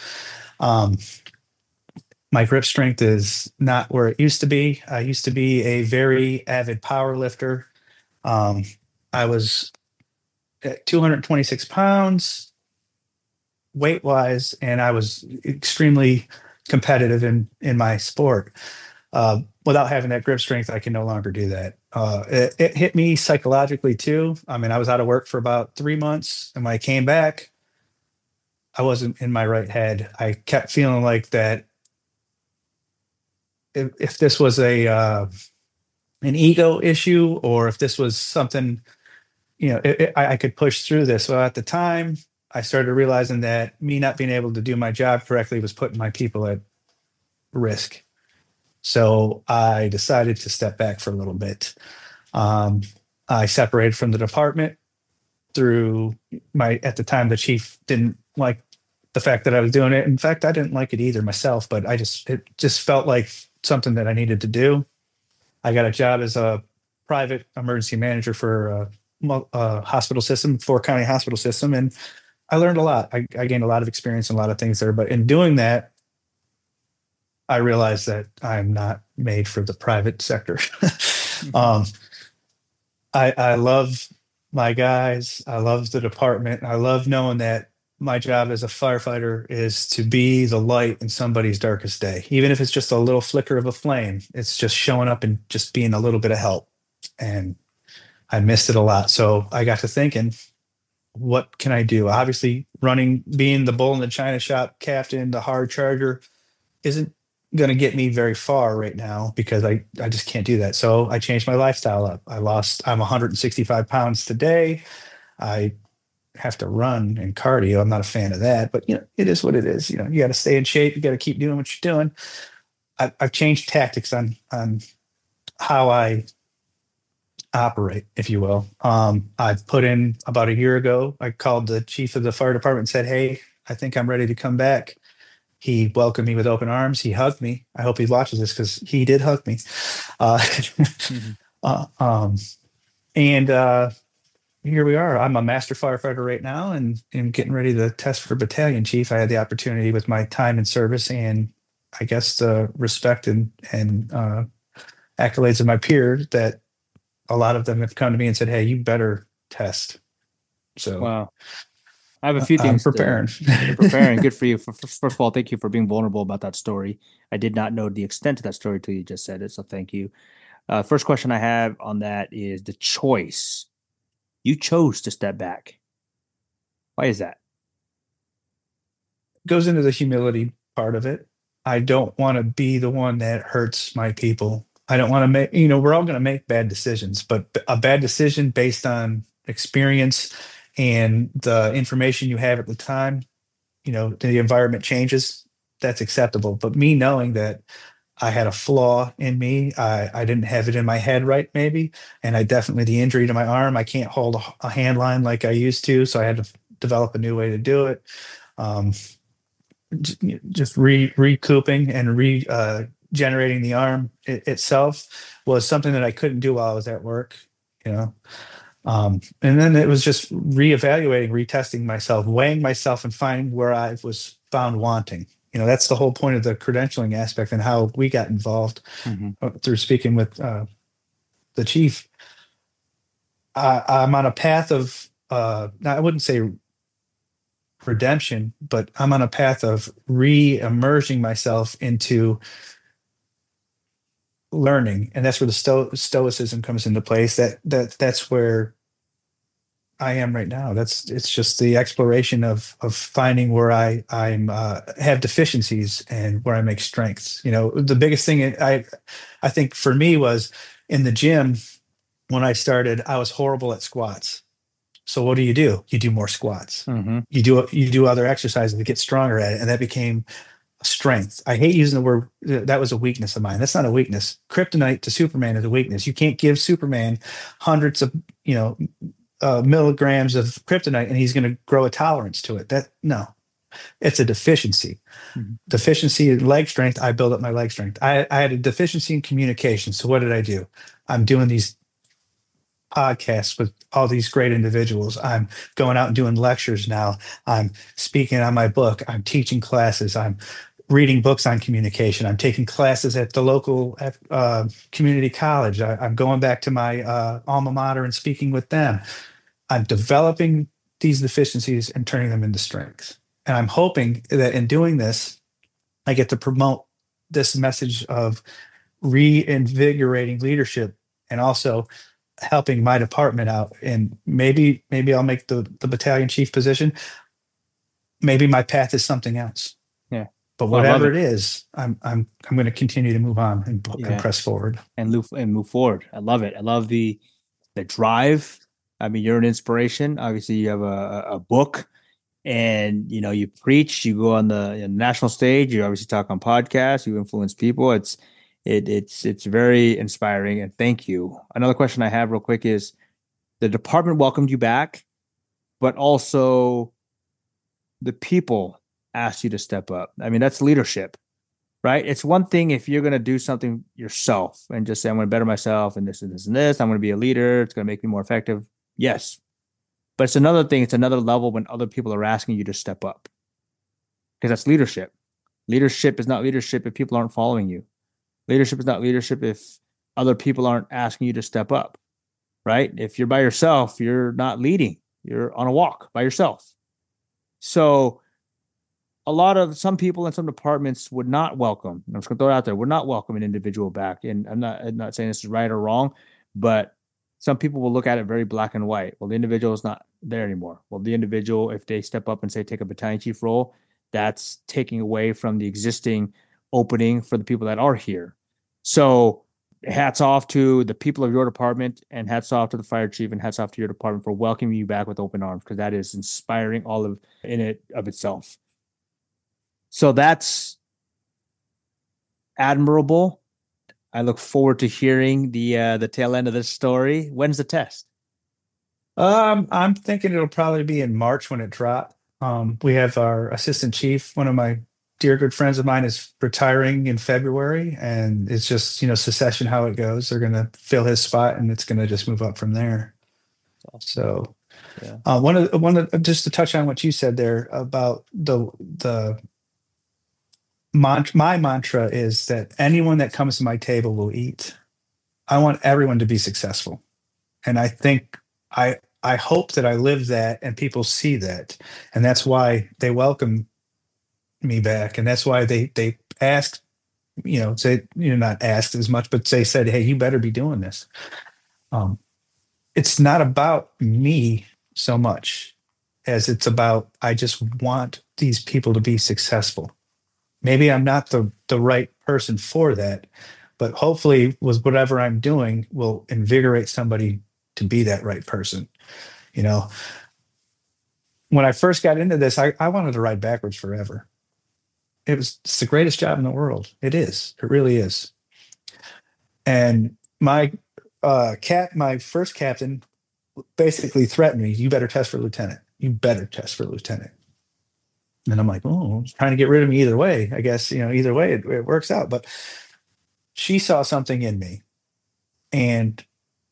My grip strength is not where it used to be. I used to be a very avid power lifter. I was at 226 pounds weight wise, and I was extremely competitive in my sport. Without having that grip strength, I can no longer do that. It hit me psychologically too. I mean, I was out of work for about 3 months, and when I came back, I wasn't in my right head. I kept feeling like that. If this was an ego issue, or if this was something, I could push through this. So at the time, I started realizing that me not being able to do my job correctly was putting my people at risk. So I decided to step back for a little bit. I separated from the department at the time, the chief didn't like the fact that I was doing it. In fact, I didn't like it either myself, but it just felt like something that I needed to do. I got a job as a private emergency manager for a hospital system, 4-county hospital system. And I learned a lot. I gained a lot of experience in a lot of things there, but in doing that, I realized that I'm not made for the private sector. I love my guys. I love the department. I love knowing that my job as a firefighter is to be the light in somebody's darkest day. Even if it's just a little flicker of a flame, it's just showing up and just being a little bit of help. And I missed it a lot. So I got to thinking, what can I do? Obviously, being the bull in the china shop captain, the hard charger, isn't going to get me very far right now, because I just can't do that. So I changed my lifestyle up. I'm 165 pounds today. I have to run and cardio. I'm not a fan of that, but it is what it is. You got to stay in shape. You got to keep doing what you're doing. I've changed tactics on how I operate, if you will. I've put in about a year ago, I called the chief of the fire department and said, hey, I think I'm ready to come back. He welcomed me with open arms. He hugged me. I hope he watches this, because he did hug me. Here we are. I'm a master firefighter right now, and getting ready to test for battalion chief. I had the opportunity with my time in service, and I guess the respect and accolades of my peers, that a lot of them have come to me and said, hey, you better test. So wow. I have a few things. I'm preparing. You're preparing. Good for you. First of all, thank you for being vulnerable about that story. I did not know the extent of that story till you just said it, so thank you. First question I have on that is the choice. You chose to step back. Why is that? goes into the humility part of it. I don't want to be the one that hurts my people. I don't want to make, we're all going to make bad decisions, but a bad decision based on experience and the information you have at the time, the environment changes, that's acceptable. But me knowing that I had a flaw in me, I didn't have it in my head right, maybe, and I definitely the injury to my arm, I can't hold a hand line like I used to, so I had to develop a new way to do it. Um, just recouping and generating the arm itself was something that I couldn't do while I was at work, you know. And then it was just reevaluating, retesting myself, weighing myself, and finding where I was found wanting. That's the whole point of the credentialing aspect and how we got involved through speaking with the chief. I'm on a path of, I wouldn't say redemption, but I'm on a path of re-immersing myself into learning, and that's where the stoicism comes into place. That's where I am right now. It's just the exploration of finding where I'm have deficiencies and where I make strengths. The biggest thing I think for me was in the gym when I started, I was horrible at squats. So what do? You do more squats. You do other exercises to get stronger at it, and that became a strength. I hate using the word that was a weakness of mine. That's not a weakness. Kryptonite to Superman is a weakness. You can't give Superman hundreds of milligrams of kryptonite and he's going to grow a tolerance to it. No, it's a deficiency. Deficiency in leg strength. I build up my leg strength. I had a deficiency in communication. So what did I do? I'm doing these podcasts with all these great individuals. I'm going out and doing lectures now. I'm speaking on my book. I'm teaching classes. I'm reading books on communication. I'm taking classes at the local community college. I'm going back to my alma mater and speaking with them. I'm developing these deficiencies and turning them into strengths. And I'm hoping that in doing this, I get to promote this message of reinvigorating leadership and also helping my department out. And maybe I'll make the battalion chief position. Maybe my path is something else. Yeah. But whatever it is, I'm going to continue to move on and press forward and move forward. I love it. I love the drive. I mean, you're an inspiration. Obviously, you have a book, and you preach. You go on the national stage. You obviously talk on podcasts. You influence people. It's very inspiring, and thank you. Another question I have real quick is: the department welcomed you back, but also the people asked you to step up. I mean, that's leadership, right? It's one thing if you're going to do something yourself and just say, I'm going to better myself and this and this and this. I'm going to be a leader. It's going to make me more effective. Yes. But it's another thing. It's another level when other people are asking you to step up, because that's leadership. Leadership is not leadership if people aren't following you. Leadership is not leadership if other people aren't asking you to step up, right? If you're by yourself, you're not leading. You're on a walk by yourself. So some people in some departments would not welcome, I'm just going to throw it out there, would not welcome an individual back. And I'm not saying this is right or wrong, but some people will look at it very black and white. Well, the individual is not there anymore. Well, the individual, if they step up and say, take a battalion chief role, that's taking away from the existing opening for the people that are here. So hats off to the people of your department, and hats off to the fire chief, and hats off to your department for welcoming you back with open arms, because that is inspiring in it of itself. So that's admirable. I look forward to hearing the tail end of this story. When's the test? I'm thinking it'll probably be in March when it drops. We have our assistant chief, one of my dear good friends of mine, is retiring in February, and it's just succession how it goes. They're going to fill his spot, and it's going to just move up from there. So, yeah. Just to touch on what you said there about my mantra is that anyone that comes to my table will eat. I want everyone to be successful. And I think I hope that I live that and people see that. And that's why they welcome me back. And that's why they asked, say, not asked as much, but they said, hey, you better be doing this. It's not about me so much. as it's about, I just want these people to be successful. Maybe I'm not the right person for that, but hopefully with whatever I'm doing will invigorate somebody to be that right person. You know, when I first got into this, I wanted to ride backwards forever. It's the greatest job in the world. It is. It really is. And my first captain basically threatened me, you better test for lieutenant. You better test for lieutenant. And I'm like, oh, trying to get rid of me either way. I guess, either way it works out. But she saw something in me. And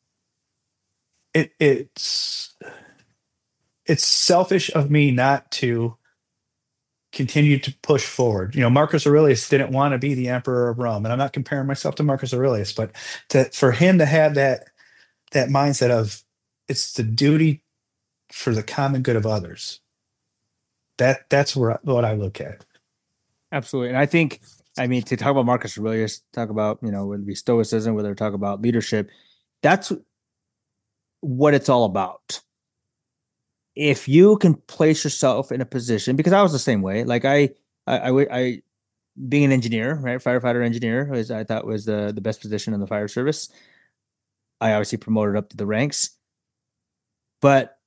it's selfish of me not to continue to push forward. Marcus Aurelius didn't want to be the emperor of Rome, and I'm not comparing myself to Marcus Aurelius, but for him to have that mindset of it's the duty for the common good of others. That's what I look at. Absolutely. And I think, to talk about Marcus Aurelius, talk about, whether it be stoicism, whether talk about leadership, that's what it's all about. If you can place yourself in a position, because I was the same way, like I being an engineer, right? Firefighter engineer I thought was the best position in the fire service. I obviously promoted up to the ranks, but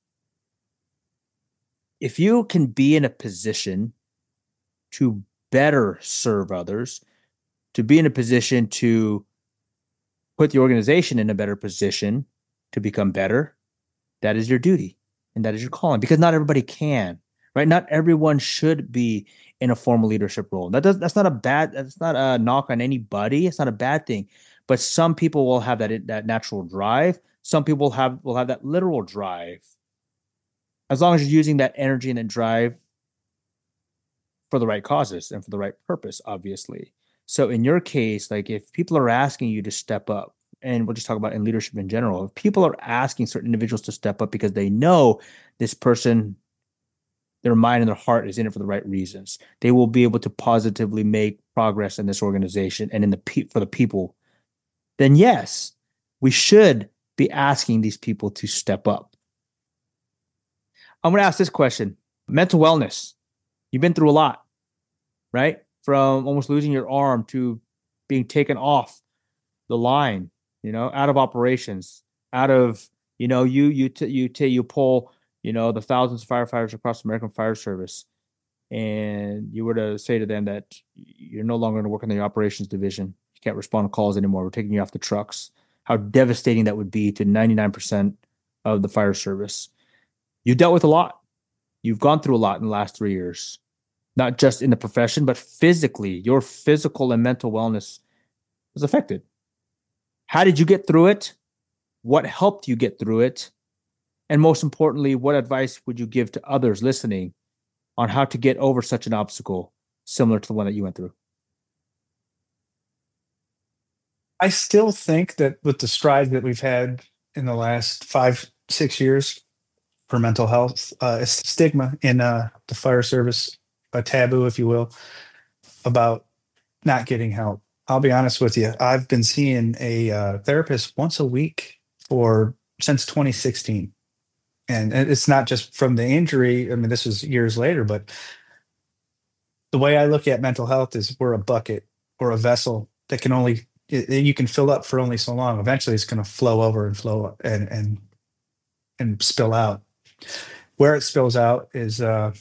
if you can be in a position to better serve others, to be in a position to put the organization in a better position to become better, that is your duty and that is your calling, because not everybody can, right? Not everyone should be in a formal leadership role. That's not a knock on anybody. It's not a bad thing, but some people will have that natural drive. Some people will have that literal drive. As long as you're using that energy and that drive for the right causes and for the right purpose, obviously. So in your case, like if people are asking you to step up, and we'll just talk about in leadership in general, if people are asking certain individuals to step up because they know this person, their mind and their heart is in it for the right reasons, they will be able to positively make progress in this organization and for the people, then yes, we should be asking these people to step up. I'm going to ask this question. Mental wellness. You've been through a lot, right? From almost losing your arm to being taken off the line, out of operations, out of, you pull, the thousands of firefighters across the American Fire Service, and you were to say to them that you're no longer going to work in the operations division. You can't respond to calls anymore. We're taking you off the trucks. How devastating that would be to 99% of the fire service. You dealt with a lot. You've gone through a lot in the last 3 years, not just in the profession, but physically. Your physical and mental wellness was affected. How did you get through it? What helped you get through it? And most importantly, what advice would you give to others listening on how to get over such an obstacle similar to the one that you went through? I still think that with the strides that we've had in the last 5-6 years for mental health, it's stigma in the fire service, a taboo, if you will, about not getting help. I'll be honest with you. I've been seeing a therapist once a week since 2016. And it's not just from the injury. This was years later, but the way I look at mental health is we're a bucket or a vessel that you can fill up for only so long. Eventually it's going to flow over and flow and spill out. Where it spills out is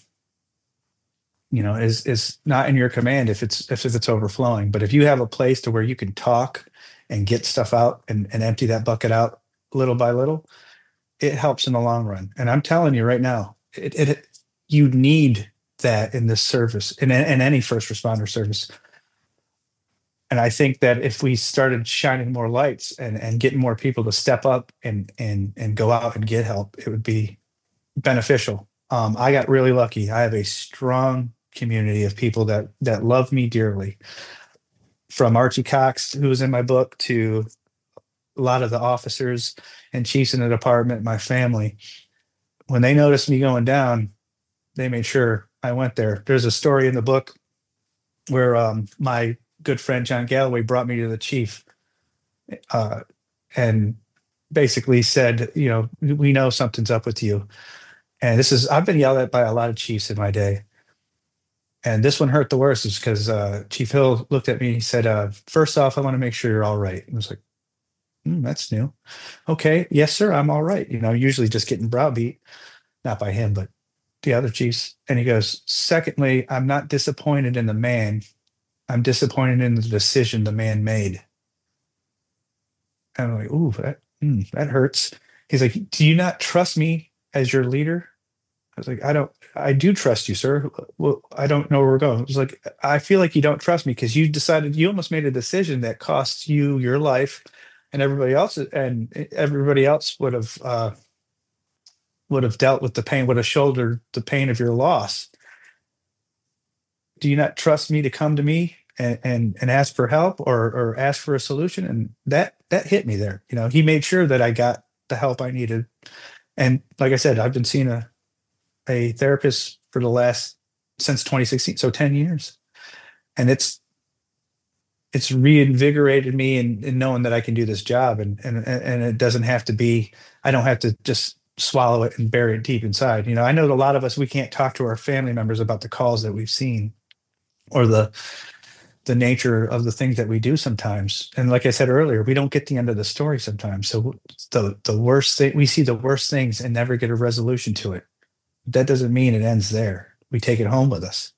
not in your command if it's overflowing. But if you have a place to where you can talk and get stuff out and empty that bucket out little by little, it helps in the long run. And I'm telling you right now, you need that in this service, in any first responder service. And I think that if we started shining more lights and getting more people to step up and go out and get help, it would be beneficial. I got really lucky. I have a strong community of people that love me dearly, from Archie Cox, who was in my book, to a lot of the officers and chiefs in the department, my family. When they noticed me going down, they made sure I went there. There's a story in the book where my good friend John Galloway brought me to the chief and basically said, we know something's up with you. And I've been yelled at by a lot of chiefs in my day. And this one hurt the worst is because Chief Hill looked at me and he said, first off, I want to make sure you're all right. And I was like, that's new. Okay. Yes, sir. I'm all right. Usually just getting browbeat, not by him, but the other chiefs. And he goes, secondly, I'm not disappointed in the man. I'm disappointed in the decision the man made. And I'm like, ooh, that hurts. He's like, do you not trust me as your leader? I was like, I do trust you, sir. Well, I don't know where we're going. It was like, I feel like you don't trust me because you almost made a decision that cost you your life and everybody else, would have dealt with the pain, would have shouldered the pain of your loss. Do you not trust me to come to me and ask for help or ask for a solution? And that hit me there. He made sure that I got the help I needed. And like I said, I've been seeing a therapist for since 2016, so 10 years. And it's reinvigorated me in knowing that I can do this job and it doesn't have to be, I don't have to just swallow it and bury it deep inside. I know that a lot of us, we can't talk to our family members about the calls that we've seen or the nature of the things that we do sometimes. And like I said earlier, we don't get the end of the story sometimes. So the worst thing, we see the worst things and never get a resolution to it. That doesn't mean it ends there. We take it home with us.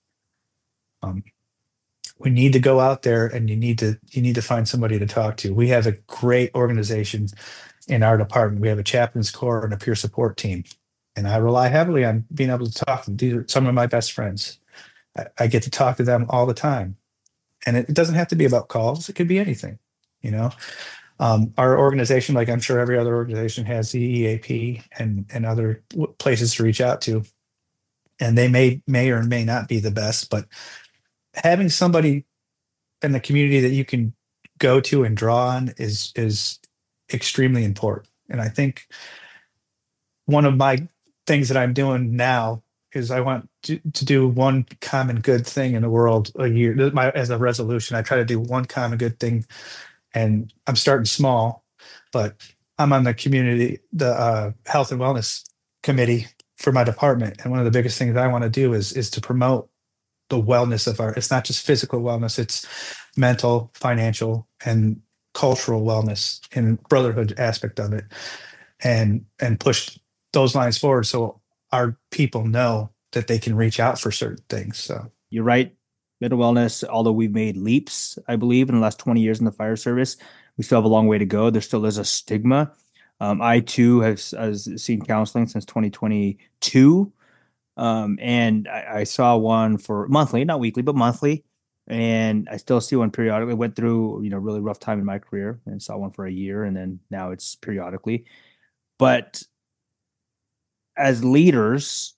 We need to go out there and you need to find somebody to talk to. We have a great organization in our department. We have a chaplains corps and a peer support team. And I rely heavily on being able to talk to them. These are some of my best friends. I get to talk to them all the time. And it doesn't have to be about calls. It could be anything, Our organization, like I'm sure every other organization, has the EAP and other places to reach out to. And they may or may not be the best, but having somebody in the community that you can go to and draw on is extremely important. And I think one of my things that I'm doing now is I want to do one common good thing in the world a year. As a resolution, I try to do one common good thing, and I'm starting small, but I'm on the health and wellness committee for my department. And one of the biggest things I want to do is to promote the wellness of it's not just physical wellness, it's mental, financial, and cultural wellness and brotherhood aspect of it, and push those lines forward so our people know that they can reach out for certain things. So you're right. Mental wellness, although we've made leaps, I believe, in the last 20 years in the fire service, we still have a long way to go. There still is a stigma. I too have seen counseling since 2022. And I saw one for monthly, not weekly, but monthly. And I still see one periodically. Went through, really rough time in my career and saw one for a year. And then now it's periodically. But as leaders,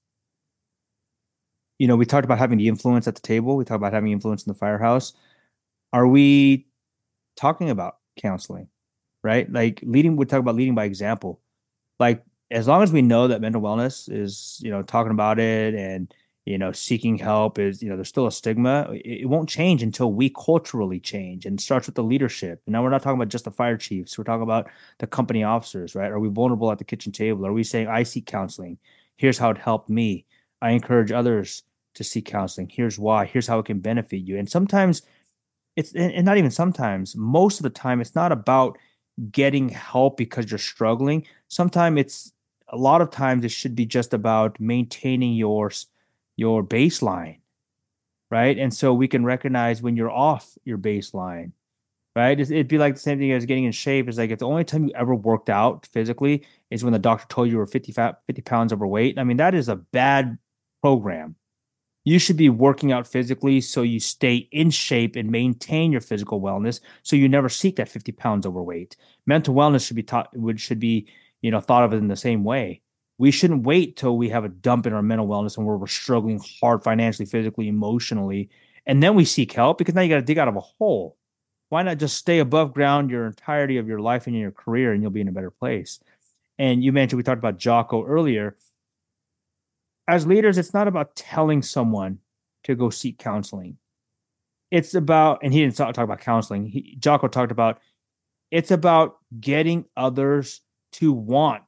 we talked about having the influence at the table. We talked about having influence in the firehouse. Are we talking about counseling, right? Like we talk about leading by example. Like, as long as we know that mental wellness is, talking about it and, seeking help is, there's still a stigma. It won't change until we culturally change, and it starts with the leadership. And now we're not talking about just the fire chiefs. We're talking about the company officers, right? Are we vulnerable at the kitchen table? Are we saying, I seek counseling? Here's how it helped me. I encourage others to seek counseling. Here's why. Here's how it can benefit you. And sometimes and not even sometimes, most of the time, it's not about getting help because you're struggling. Sometimes a lot of times it should be just about maintaining your baseline, right? And so we can recognize when you're off your baseline, right? It'd be like the same thing as getting in shape. It's like if the only time you ever worked out physically is when the doctor told you were 50 pounds overweight. I mean, that is a bad program. You should be working out physically so you stay in shape and maintain your physical wellness, so you never seek that 50 pounds overweight. Mental wellness should be thought of in the same way. We shouldn't wait till we have a dump in our mental wellness and where we're struggling hard financially, physically, emotionally, and then we seek help, because now you got to dig out of a hole. Why not just stay above ground your entirety of your life and your career, and you'll be in a better place? And we talked about Jocko earlier. As leaders, it's not about telling someone to go seek counseling. It's about, and he didn't talk about counseling. Jocko talked about, it's about getting others to want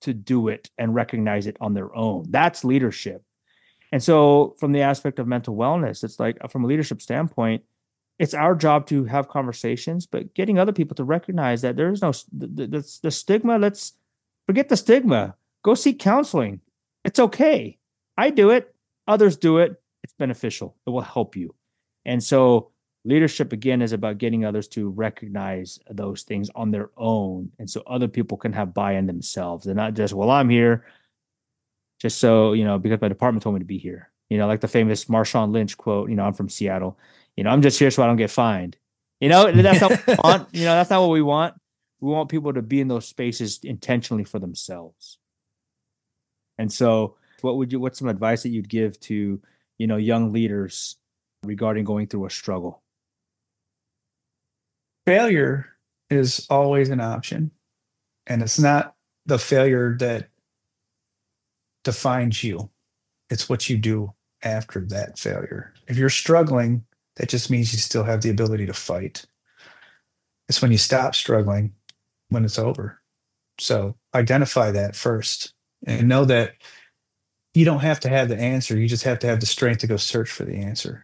to do it and recognize it on their own. That's leadership. And so from the aspect of mental wellness, it's like from a leadership standpoint, it's our job to have conversations, but getting other people to recognize that there is no the stigma. Let's forget the stigma. Go seek counseling. It's okay. I do it. Others do it. It's beneficial. It will help you. And so leadership, again, is about getting others to recognize those things on their own. And so other people can have buy-in themselves and not just, well, I'm here just so, because my department told me to be here. Like the famous Marshawn Lynch quote, I'm from Seattle. I'm just here so I don't get fined. That's not what we want. That's not what we want. We want people to be in those spaces intentionally for themselves. And so what's some advice that you'd give to, young leaders regarding going through a struggle? Failure is always an option, and it's not the failure that defines you. It's what you do after that failure. If you're struggling, that just means you still have the ability to fight. It's when you stop struggling when it's over. So identify that first and know that you don't have to have the answer. You just have to have the strength to go search for the answer.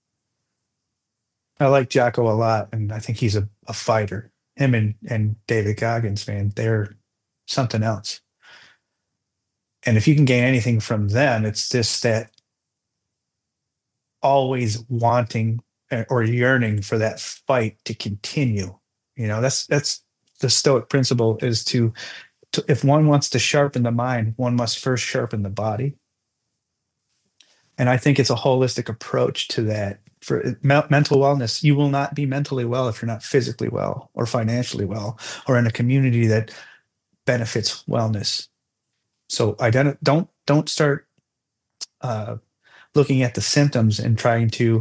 I like Jocko a lot, and I think he's a fighter. Him and David Goggins, man, they're something else. And if you can gain anything from them, it's just that always wanting or yearning for that fight to continue. That's the Stoic principle, is to if one wants to sharpen the mind, one must first sharpen the body. And I think it's a holistic approach to that. For mental wellness, you will not be mentally well if you're not physically well or financially well or in a community that benefits wellness. So don't start looking at the symptoms and trying to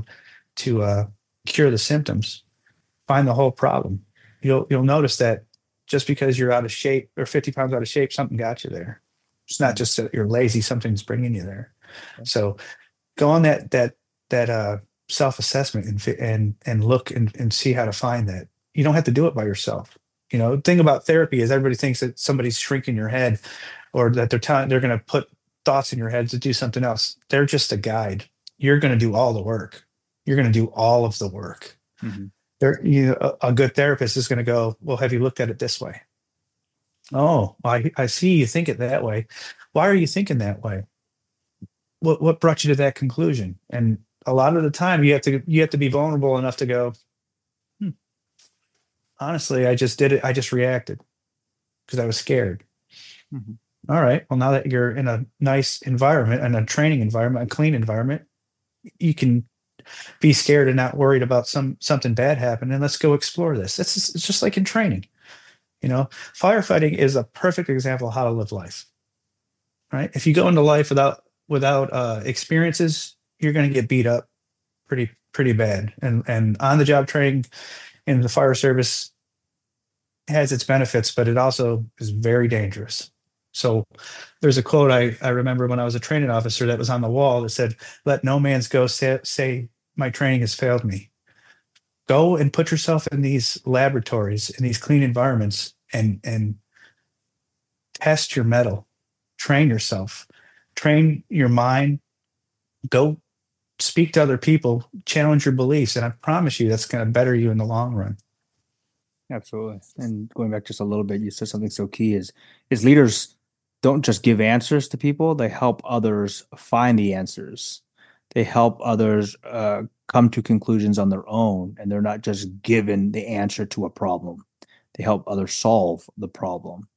cure the symptoms. Find the whole problem. You'll notice that just because you're out of shape or 50 pounds out of shape, something got you there. It's not just that you're lazy; something's bringing you there. So go on that self-assessment and look and see how to find that. You don't have to do it by yourself. The thing about therapy is everybody thinks that somebody's shrinking your head, or that they're going to put thoughts in your head to do something else. They're just a guide. You're going to do all the work. You're going to do all of the work. Mm-hmm. A good therapist is going to go, well, have you looked at it this way? Oh, I see you think it that way. Why are you thinking that way? What brought you to that conclusion? And a lot of the time you have to be vulnerable enough to go, honestly, I just did it. I just reacted because I was scared. Mm-hmm. All right. Well, now that you're in a nice environment and a training environment, a clean environment, you can be scared and not worried about something bad happening. Let's go explore this. It's just like in training. Firefighting is a perfect example of how to live life. Right? If you go into life without experiences, you're going to get beat up pretty bad. And on the job training in the fire service has its benefits, but it also is very dangerous. So there's a quote I remember when I was a training officer that was on the wall that said, "Let no man's ghost say my training has failed me." Go and put yourself in these laboratories, in these clean environments, and test your mettle, train yourself, train your mind, go speak to other people, challenge your beliefs. And I promise you that's going to better you in the long run. Absolutely. And going back just a little bit, you said something so key is leaders don't just give answers to people. They help others find the answers. They help others come to conclusions on their own, and they're not just given the answer to a problem. They help others solve the problem.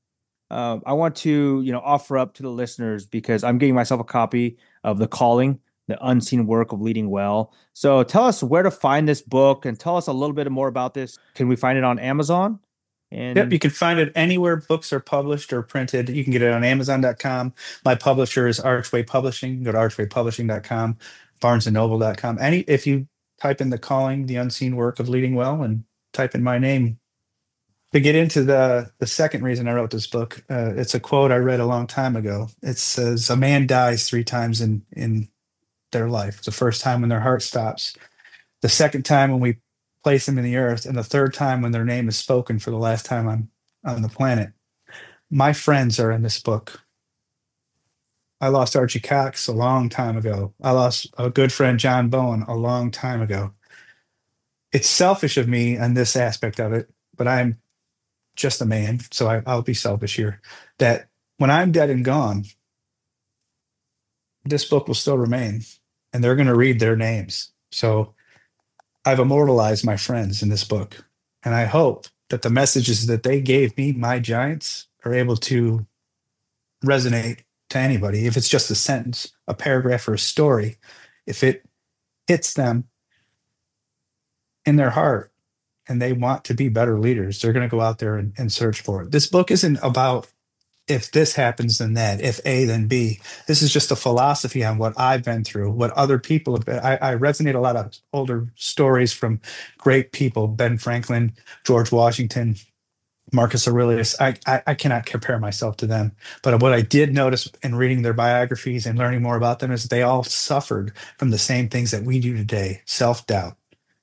I want to, offer up to the listeners, because I'm getting myself a copy of The Calling, The Unseen Work of Leading Well. So tell us where to find this book and tell us a little bit more about this. Can we find it on Amazon? Yep, you can find it anywhere books are published or printed. You can get it on Amazon.com. My publisher is Archway Publishing. Go to archwaypublishing.com, barnesandnoble.com. If you type in The Calling, The Unseen Work of Leading Well, and type in my name. To get into the second reason I wrote this book, it's a quote I read a long time ago. It says, "A man dies 3 times in their life. The first time when their heart stops, the second time when we place them in the earth, and the third time when their name is spoken for the last time on the planet." My friends are in this book. I lost Archie Cox a long time ago. I lost a good friend, John Bowen, a long time ago. It's selfish of me on this aspect of it, but I'm just a man, so I'll be selfish here. That when I'm dead and gone, this book will still remain, and they're going to read their names. So I've immortalized my friends in this book, and I hope that the messages that they gave me, my giants, are able to resonate to anybody. If it's just a sentence, a paragraph, or a story, if it hits them in their heart and they want to be better leaders, they're going to go out there and search for it. This book isn't about if this happens, then that, if A, then B. This is just a philosophy on what I've been through, what other people have been. I resonate a lot of older stories from great people, Ben Franklin, George Washington, Marcus Aurelius. I cannot compare myself to them. But what I did notice in reading their biographies and learning more about them is they all suffered from the same things that we do today: self-doubt,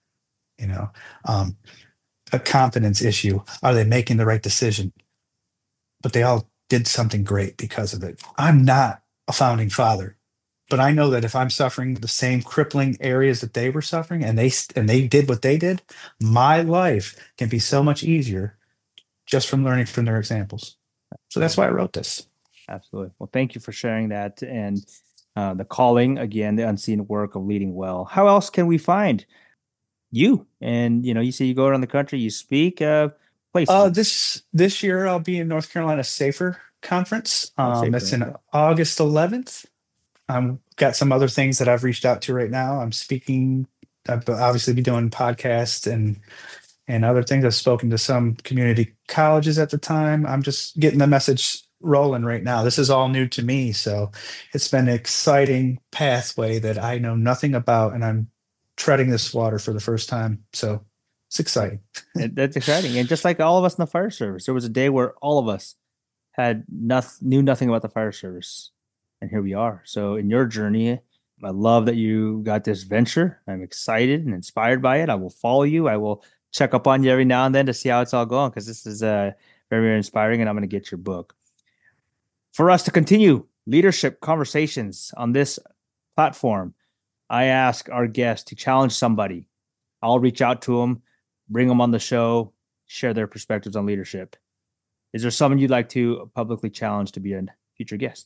a confidence issue. Are they making the right decision? But they all did something great because of it. I'm not a founding father, but I know that if I'm suffering the same crippling areas that they were suffering, and they did what they did, my life can be so much easier just from learning from their examples. So that's why I wrote this. Absolutely. Well, thank you for sharing that. And the calling, again, the unseen work of leading well. How else can we find you? And, you say you go around the country, you speak, places. This year I'll be in North Carolina Safer Conference. Safer, That's in August 11th. Got some other things that I've reached out to right now. I'm speaking. I've obviously be doing podcasts and other things. I've spoken to some community colleges at the time. I'm just getting the message rolling right now. This is all new to me, so it's been an exciting pathway that I know nothing about, and I'm treading this water for the first time. So it's exciting. That's exciting. And just like all of us in the fire service, there was a day where all of us knew nothing about the fire service. And here we are. So in your journey, I love that you got this venture. I'm excited and inspired by it. I will follow you. I will check up on you every now and then to see how it's all going, because this is very, very inspiring, and I'm going to get your book. For us to continue leadership conversations on this platform, I ask our guests to challenge somebody. I'll reach out to them, bring them on the show, share their perspectives on leadership. Is there someone you'd like to publicly challenge to be a future guest?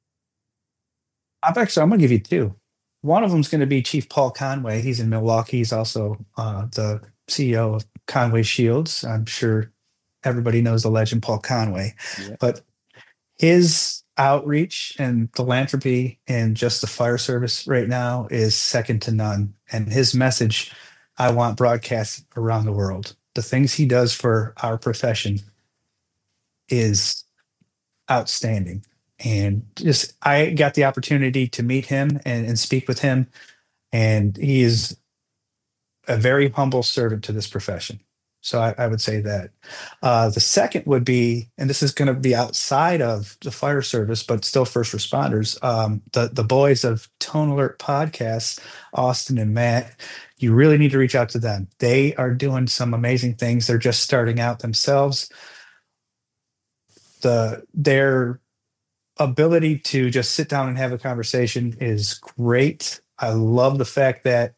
I'm going to give you two. One of them is going to be Chief Paul Conway. He's in Milwaukee. He's also the CEO of Conway Shields. I'm sure everybody knows the legend Paul Conway. Yeah. But his outreach and philanthropy in just the fire service right now is second to none. And his message, I want broadcast around the world. The things he does for our profession is outstanding. And I got the opportunity to meet him and speak with him. And he is a very humble servant to this profession. So I would say that. The second would be, and this is going to be outside of the fire service, but still first responders, the boys of Tone Alert Podcasts, Austin and Matt. You really need to reach out to them. They are doing some amazing things. They're just starting out themselves. Their ability to just sit down and have a conversation is great. I love the fact that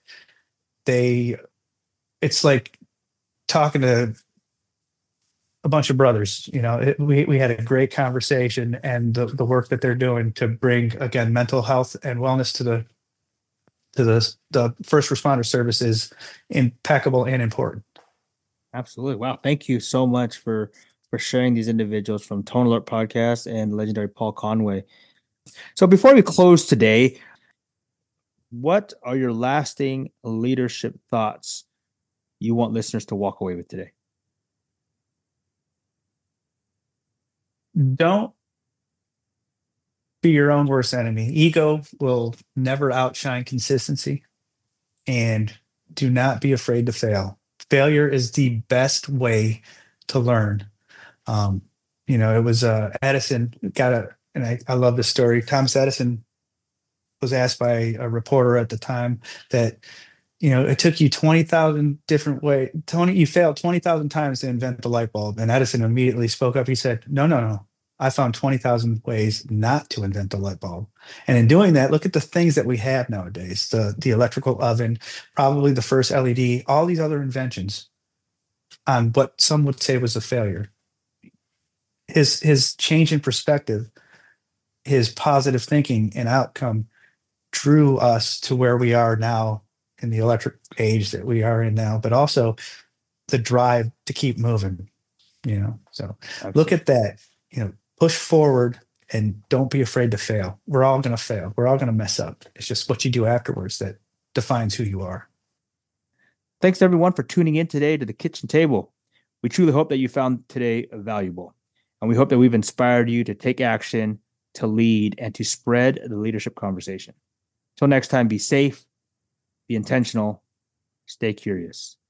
it's like talking to a bunch of brothers. We had a great conversation, and the work that they're doing to bring, again, mental health and wellness to the first responder service is impeccable and important. Absolutely. Wow. Thank you so much for sharing these individuals from Tone Alert Podcast and legendary Paul Conway. So before we close today, what are your lasting leadership thoughts you want listeners to walk away with today? Don't be your own worst enemy. Ego will never outshine consistency, and do not be afraid to fail. Failure is the best way to learn. It was Edison and I love this story. Thomas Edison was asked by a reporter at the time that, it took you 20,000 different ways. Tony, you failed 20,000 times to invent the light bulb. And Edison immediately spoke up. He said, no. I found 20,000 ways not to invent the light bulb. And in doing that, look at the things that we have nowadays, the electrical oven, probably the first LED, all these other inventions on what some would say was a failure. His change in perspective, his positive thinking and outcome drew us to where we are now in the electric age that we are in now, but also the drive to keep moving, So look at that, push forward and don't be afraid to fail. We're all going to fail. We're all going to mess up. It's just what you do afterwards that defines who you are. Thanks everyone for tuning in today to the Kitchen Table. We truly hope that you found today valuable, and we hope that we've inspired you to take action, to lead, and to spread the leadership conversation. Till next time, be safe, be intentional, stay curious.